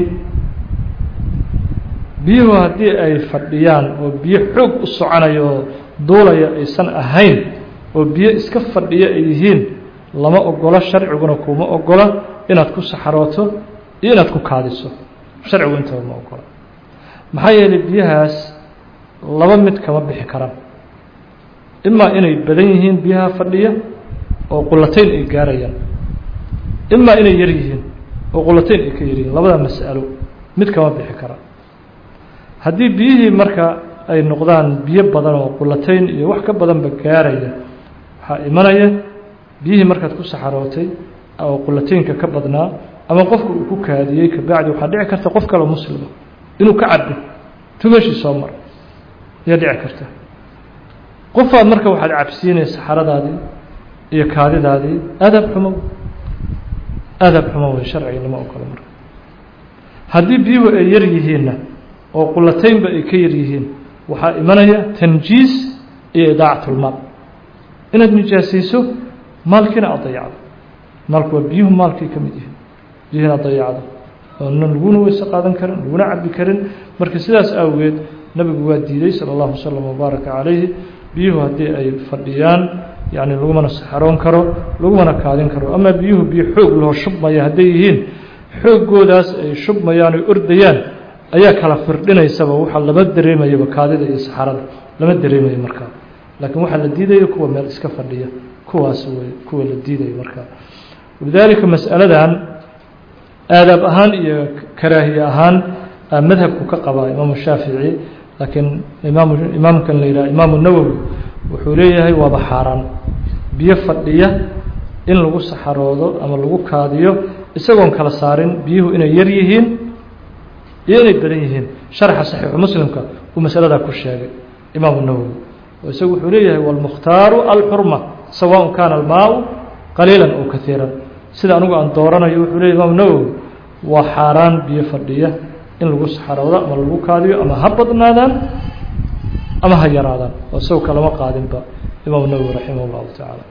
biyuhu haddii ay fadhiyaan oo biyo xoog u soconaya oo duulaya aysan ahayn oo biyo iska fadhiyo ay yihiin lama ogola sharciguna kuma ogola inaad ku saxarooto iyo inaad ku kaadiso sharcigu intaba ma ogola maxaa yeelay biyahaas laba mid kama bixi karaan imaa inay badan yihiin biyaha fadhiya oo qulatayn ay gaarayaan imaa inay yar yihiin oo qulatayn ay ka yar yihiin labada mas'alo mid kama bixi karaan haddii biyihii marka ay noqdaan biyo badan oo qulatayn iyo wax ka badanba gaaraya waxaa imanaya biyihii markaad ku saxarootay oo qulataynka ka badnaa ama qofku uu ku kaadiyey kabacdi waxaa dhici karta qof kaleo muslima inuu ka cabo tu meeshii soo maro ayaa dhici karta qofaad marka waxaad cabsiinaya saxaradaadii iyo kaadidaadii aadab xumo aadab xumo wey sharciga lama ogolo marka haddii biyuhu ay yar yihiinna oo qulataynba ay ka yar yihiin waxaa imanaya tanjiis iyo idaacatlmaal inaad nijaasayso maalkiina aad dayacdo maalku waa biyuhu maalkii ka mid yihiin biyuhina aad dayacdo oonan laguna weyse qaadan karin laguna cabi karin marka sidaas awgeed nabigu waa diiday sala allahu wasalam wabaaraka calayhi biyuhu haddii ay fadhiyaan yacni lagumana saxaroon karo lagumana kaadin karo ama biyuhu biyo xoog loo shubmaya hadday yihiin xooggoodaas ay shubmayaan oy ordayaan ayaa kala firdhinaysaba waxaa lama dareemayaba kaadida iyo saxarada lama dareemayo markaa laakiin waxaa la diidayo kuwa meel iska fadhiya kuwaas wey kuwa la diidayo markaa walidaalika mas'aladan aadaab ahaan iyo karaahiye ahaan madhabku ka qabaa imaamu shaafici laakiin imaam imaamkan la yidhaha imaamu nawowi wuxuu leeyahay waaba xaaraan biyo fadhiya in lagu saxaroodo ama lagu kaadiyo isagoon kala saarin biyuhu inay yar yihiin iyo inay badan yihiin sharxa saxiixu muslimka uu masaladaa ku sheegay imaamu nawowi oo isagu wuxuu leeyahay walmukhtaaru alxurma sawaaء kaana almaau qaliilan ow kaiiran sida anigu aan dooranayo wuxuu leeyahy imaamu nawowi waa xaaraan biyo fadhiya in lagu saxaroodo ama lagu kaadiyo ama ha badnaadaan ama ha yaraadaan oo isago kalama qaadinba imaamu nawowi raximah اllahu tacaala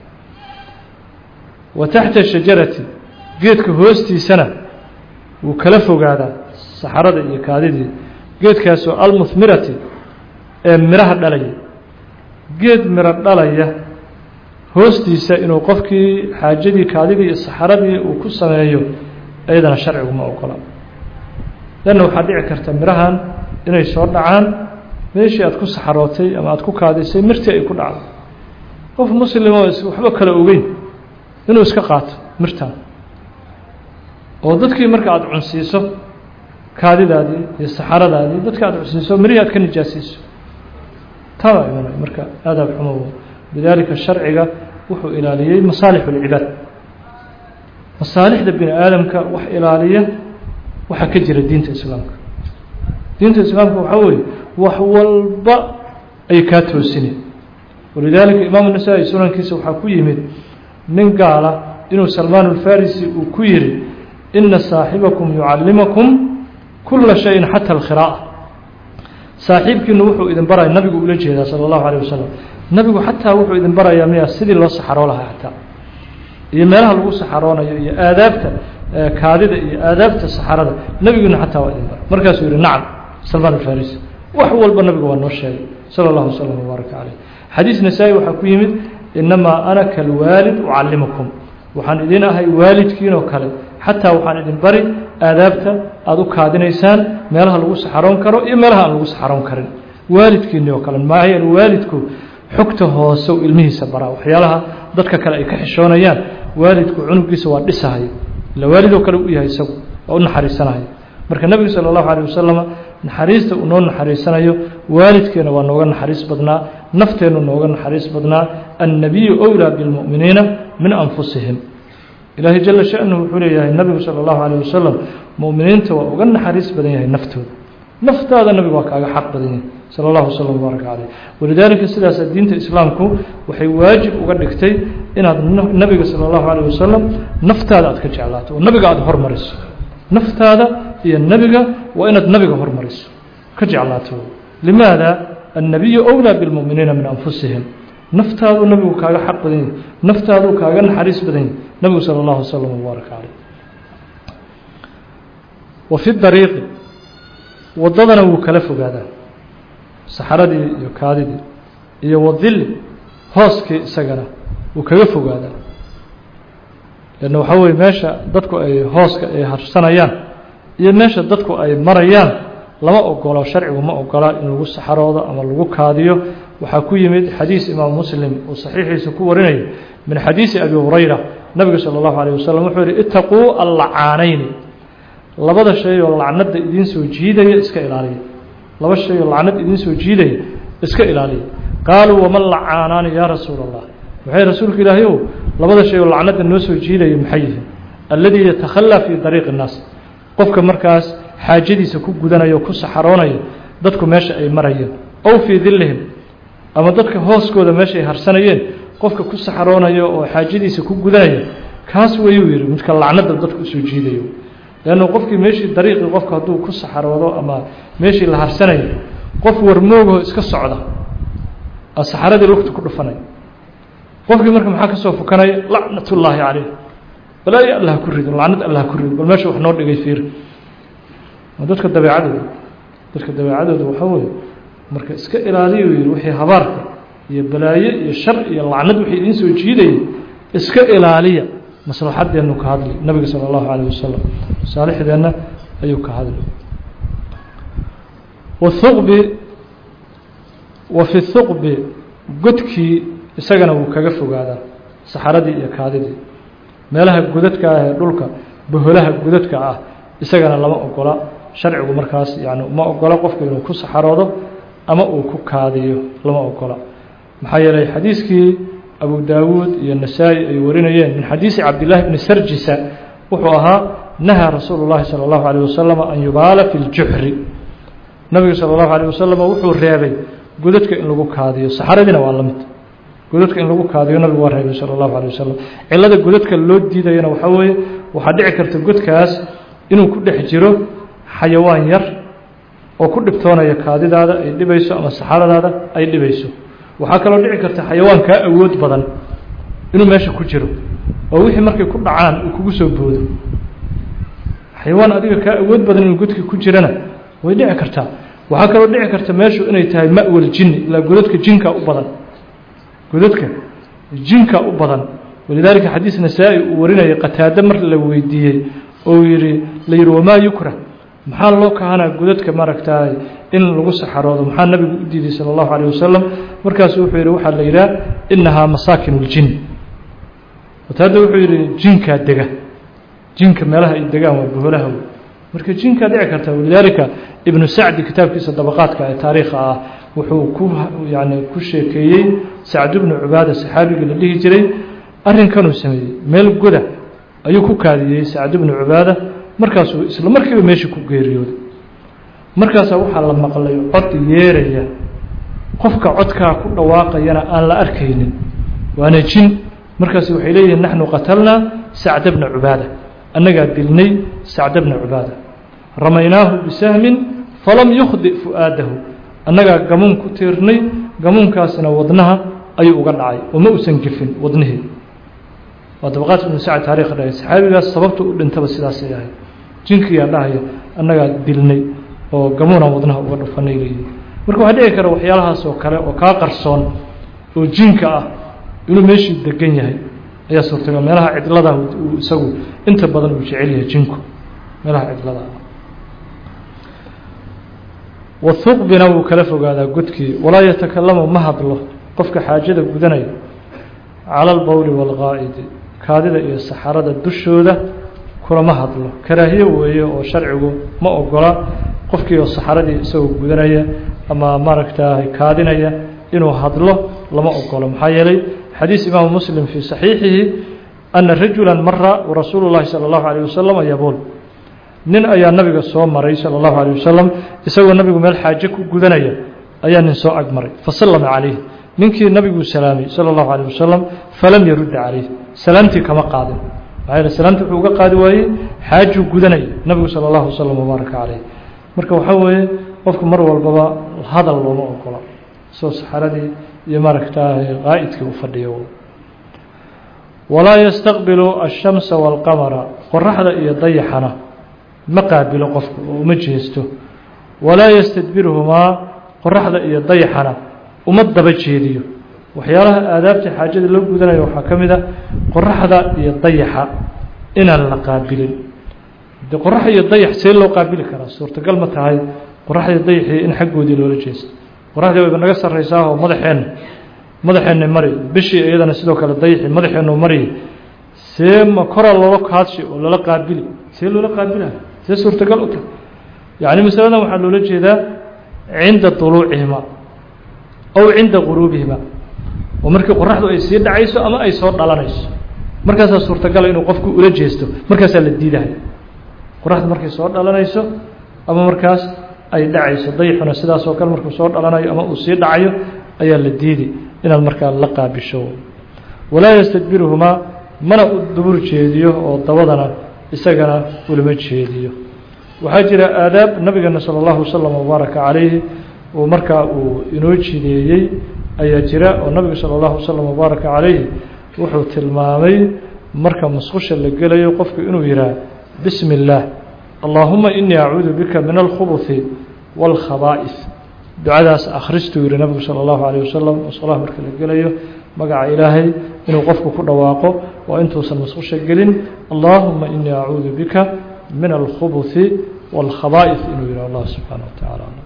wa taxta shajarati geedka hoostiisana wuu kala fogaadaa saxarada iyo kaadidii geedkaasoo almuhmirati ee miraha dhalaya geed miro dhalaya hoostiisa inuu qofkii xaajadii kaadidii iyo saxaradii uu ku sameeyo iyadana sharcigu ma ogola lanna waxaa dhici karta mirahan inay soo dhacaan meeshii aad ku saxarootay ama aad ku kaadisay mirtii ay ku dhacdo qof muslim oo waxba kala ogeyn inuu iska qaato mirtaan oo dadkii marka aada cunsiiso kaadidaadii iyo saxaradaadii dadka aada cunsiiso mirihii aad ka nijaasiiso taaba imanay marka aadaab xumo lidaalika sharciga wuxuu ilaaliyey masaalix اlcibaad masaalixda bini aadamka wax ilaaliya waxaa ka jira diinta islaamka diinta islaamka waxaa weeye wax walba ay kaa toosineen walidaalika imaamu nasaa-i sunankiisa waxaa ku yimid nin gaala inuu salmaan alfarisi uu ku yihi ina saaxibakum yucallimakum kula shayin xata alkhiraa'a saaxiibkiinu wuxuu idin baraya nabigu ula jeedaa sala allahu alayh wasalam nabigu xataa wuxuu idin barayaa miya sidii loo saxaroo lahaa xataa iyo meelaha lagu saxaroonayo iyo aadaabta kaadida iyo aadaabta saxarada nabiguna xataa waa idin bara markaasuu yihi nacam salmaan alfarisi wax walba nabigu waa noo sheegay sala allahu wasalam wabaaraka caleyh xadiis nasaa-i waxaa ku yimid inamaa ana kalwaalid ucallimukum waxaan idin ahay waalidkiin oo kale xataa waxaan idin bari aadaabta aada u kaadinaysaan meelaha lagu saxaroon karo iyo meelaha aan lagu saxaroon karin waalidkiini oo kale maaha waalidku xogta hoose u ilmihiisa baraa waxyaalaha dadka kale ay ka xishoonayaan waalidku cunugiisa waa dhisahay ila waalidoo kale u yahay isagu waa u naxariisanayo marka nebigu sala allahu alayh wasalama naxariista uu noo naxariisanayo waalidkeena waa nooga naxariis badnaa nafteennu nooga naxariis badnaa annabiyu wlaa bilmu'miniina min anfusihim ilaahay jala sha'nuhu wuxuu leeyahay nabigu sala allahu alayh wasalam mu'miniinta waa uga naxariis badan yahay naftooda naftaada nabigu waa kaaga xaq badan yahay sala allahu wasalam wabaaraka caleyh walidaalika sidaasa diinta islaamku waxay waajib uga dhigtay inaad nabiga sala allahu alayh wasalam naftaada aad ka jeclaato oo nabiga aada hormariso naftaada iyo nebiga waa inaad nabiga hormariso ka jeclaato limaada annabiyu wlaa bilmu'miniina min anfusihim naftaaduu nabigu kaaga xaq badan yahay naftaaduu kaaga naxariis badan yahay nabigu sala allahu wasalam wabaaraka caleyh wa fi dariiqi waddadana wuu kala fogaadaa saxaradii iyo kaadidii iyo wadili hooskii isagana wuu kaga fogaadaa lanna waxaa weye meesha dadku ay hooska ay harsanayaan iyo meesha dadku ay marayaan lama ogolo sharcigu ma ogola in lagu saxaroodo ama lagu kaadiyo waxaa ku yimid xadiis imaam muslim uu saxiixiisa ku warinayo min xadiisi abi hurayra nabiga sala allahu alayh wasalam wuxuu yihi itaquu allacaanayni labada shay oo lacnada idiin soo jiidaya iska ilaaliya laba shay oo lacnad idiin soo jiidaya iska ilaaliya qaaluu waman lacaanaani yaa rasuula allah waxay rasuulka ilaahay ow labada shay oo lacnada noo soo jiidaya maxay yihiin alladii yatakhallaa fii dariiqi innaas qofka markaas xaajadiisa ku gudanayo ku saxaroonaya dadku meesha ay marayeen ow fii dillihim ama dadka hooskooda meesha ay harsanayeen qofka ku saxaroonayo oo xaajadiisa ku gudanaya kaas wayuu yihi midka lacnada dadku usoo jiidayo leannu qofkii meeshii dariiqii qofka hadduu ku saxaroodo ama meeshii la harsanayo qof warmoogahoo iska socda saxaradii lugta ku dhufanay qofkii marka maxaa ka soo fukanaya lacnatullaahi calayh balaayo allah ku rido lacnad allah ku rido bal meesha wax noo dhigay fiir dadka dabeecadooda dadka dabeecadooda waxaa weeye marka iska ilaaliyo yiri wixii habaarka iyo balaayo iyo shar iyo lacnad wixii idin soo jiidayay iska ilaaliya maslaxadeenu ka hadli nabiga sala allahu calayh wasalam saalixdeena ayuu ka hadli wathuqbi wa fi thuqbi godkii isagana wuu kaga fogaadaa saxaradii iyo kaadidii meelaha godadka ah ee dhulka boholaha godadka ah isagana lama ogola sharcigu markaas yani ma ogola qofku inuu ku saxaroodo ama uu ku kaadiyo lama ogola maxaa yeelay xadiiskii abu daawuud iyo nasaa-i ay warinayeen min xadiisi cabdillaahi bni sarjisa wuxuu ahaa nahaa rasuulu llahi sala allahu alayh wasalam an yubaala fi ljuxri nabigu sala allahu alayh wasalam wuxuu reebay godadka in lagu kaadiyo saxaradiina waa la mid godadka in lagu kaadiyo nabigu waa reebay sala allahu alayh wasalam cilada godadka loo diidayana waxaa weeye waxaa dhici karta godkaas inuu ku dhex jiro xayawaan yar oo ku dhibtoonaya kaadidaada ay dhibayso ama saxaradaada ay dhibayso waxaa kaloo dhici karta xayawaan kaa awood badan inuu meesha ku jiro oo wixii markay ku dhacaan uu kugu soo boodo xayawaan adiga kaa awood badan inuu godkii ku jirana way dhici kartaa waxaa kaloo dhici karta meeshu inay tahay ma'wal jinni ilaa godadka jinka u badan godadka jinka u badan walidaalika xadiis nasaa-i uu warinayay qataade mar la weydiiyey oo yidhi la yidhi wamaa yukrah maxaa loo kahanaa godadka maaragtaay in lagu saxaroodo maxaa nabigu u diiday sala allahu calayh wasalam markaasu wuxuu yidhi waxaa la yidhaha inahaa masaakin اljin qataade wuxuu yidhi jinkaa dega jinka meelaha ay degaan waa boholaha marka jinkaa dhici karta walidaalika ibnu sacdi kitaabkiisa dabaqaadka ee taariikha ah wuxuu ku yani ku sheekeeyey sacd bnu cubaada saxaabigii la dhihi jiray arrinkanuu sameeyey meel goda ayuu ku kaadiyey sacd bnu cubaada markaasuu isla markiiba meeshii ku geeriyooday markaasaa waxaa la maqlay cod yeeraya qofka codkaa ku dhawaaqayana aan la arkaynin waana jin markaas waxay leeyihiin naxnu qatalnaa sacd bna cubaada annagaa dilnay sacd bna cubaada ramaynaahu bisahmin falam yukhdi fu'aadahu annagaa gamuun ku tiirnay gamuunkaasina wadnaha ayuu uga dhacay oo ma uusan gefin wadnihii waa dabaqaat ibnu sacd taarikha dhahay saxaabigaas sababta u dhintaba sidaasay ahay jinkiyaa dhahaya annagaa dilnay oo gamuunaan wadnaha uga dhufanay leeyihi marka waxaa dhici kara waxyaalahaas oo kale oo kaa qarsoon oo jinka ah inuu meeshii degan yahay ayaa suurtagal meelaha cidlada uu isagu inta badan uu jecel yahay jinku meelaha cidlada ah wathuqbina wuu kala fogaadaa godkii walaa yatakalamu ma hadlo qofka xaajada gudanaya cala albawli waalqaa'idi kaadida iyo saxarada dushooda kulama hadlo karaahiye weeye oo sharcigu ma ogola qofkii oo saxaradii isagoo gudanaya ama maaragtaahay kaadinaya inuu hadlo lama ogolo maxaa yeelay xadiis imaamu muslim fii saxiixihi ana rajula mara warasuulu llahi sala allahu alayh wasalam yabuul nin ayaa nabiga soo maray sala allahu alayh wasalam isagoo nabigu meel xaaje ku gudanaya ayaa nin soo ag maray fasallama calayh ninkii nabiguu salaamay sala allahu alayh wasalam falam yarudda calayh salaamtii kama qaadin maxaa yeele salaamtii wuxuu uga qaadi waayey xaajuu gudanaya nabigu sala allahu wasalam wabaaraka calayh marka waxaa weeye qofku mar walbaba hadal looma ogola soo saxaradii iyo maaragtaahay qaa'idkii u fadhiyo walaa yastaqbilu ashamsa waalqamara qoraxda iyo dayaxana ma qaabilo qofku oo uma jeesto walaa yastadbiruhumaa qoraxda iyo dayaxana uma daba jeediyo waxyaalaha aadaabta xaajada loo gudanayo waxaa ka mid a qoraxda iyo dayaxa inaan la qaabilin de qorax iyo dayax see loo qaabili karaa suurtagal ma tahay qoraxda dayaxii in xaggoodii loola jeesto qoraxdii wayba naga sarraysaa oo madaxeenna madaxeenna mari bishii iyadana sidoo kale dayaxii madaxeennu mari see ma koraa loola kaadshi oo lala qaabili see loola qaabilayo see suurtagal u tahay yacni masaladan waxaa loola jeedaa cinda طuluucihima aw cinda guruubihima oo markii qoraxdu ay sii dhacayso ama ay soo dhalanayso markaasaa suurtagala inuu qofku ula jeesto markaasaa la diidahay qoraxdu markay soo dhalanayso ama markaas ay dhacayso dayaxuna sidaas oo kale markuu soo dhalanayo ama uu sii dhacayo ayaa la diidi inaad markaa la qaabisho walaa yastadbiruhumaa mana u dubur jeediyo oo dabadana isagana ulama jeediyo waxaa jira aadaab nabigeena sala allahu wasalam wabaaraka calayhi uu markaa uu inoo jideeyey ayaa jira oo nabiga salى اllahu waslm wbaaraka calayh wuxuu tilmaamay marka musqusha la gelayo qofku inuu yihaah bismi اllaah allahuma inii acuudu bika min alkhubuثi wاlkhaba'is ducadaas akhristuu yihi nabigu salى اllahu عalيه wasalam musqulaha marka la gelayo magaca ilaahay inuu qofku ku dhawaaqo waa intuusan musqusha gelin allahuma inii acuudu bika min alkhubuثi wاlkhaba'is inuu yihi allah subxaanaه wa taعala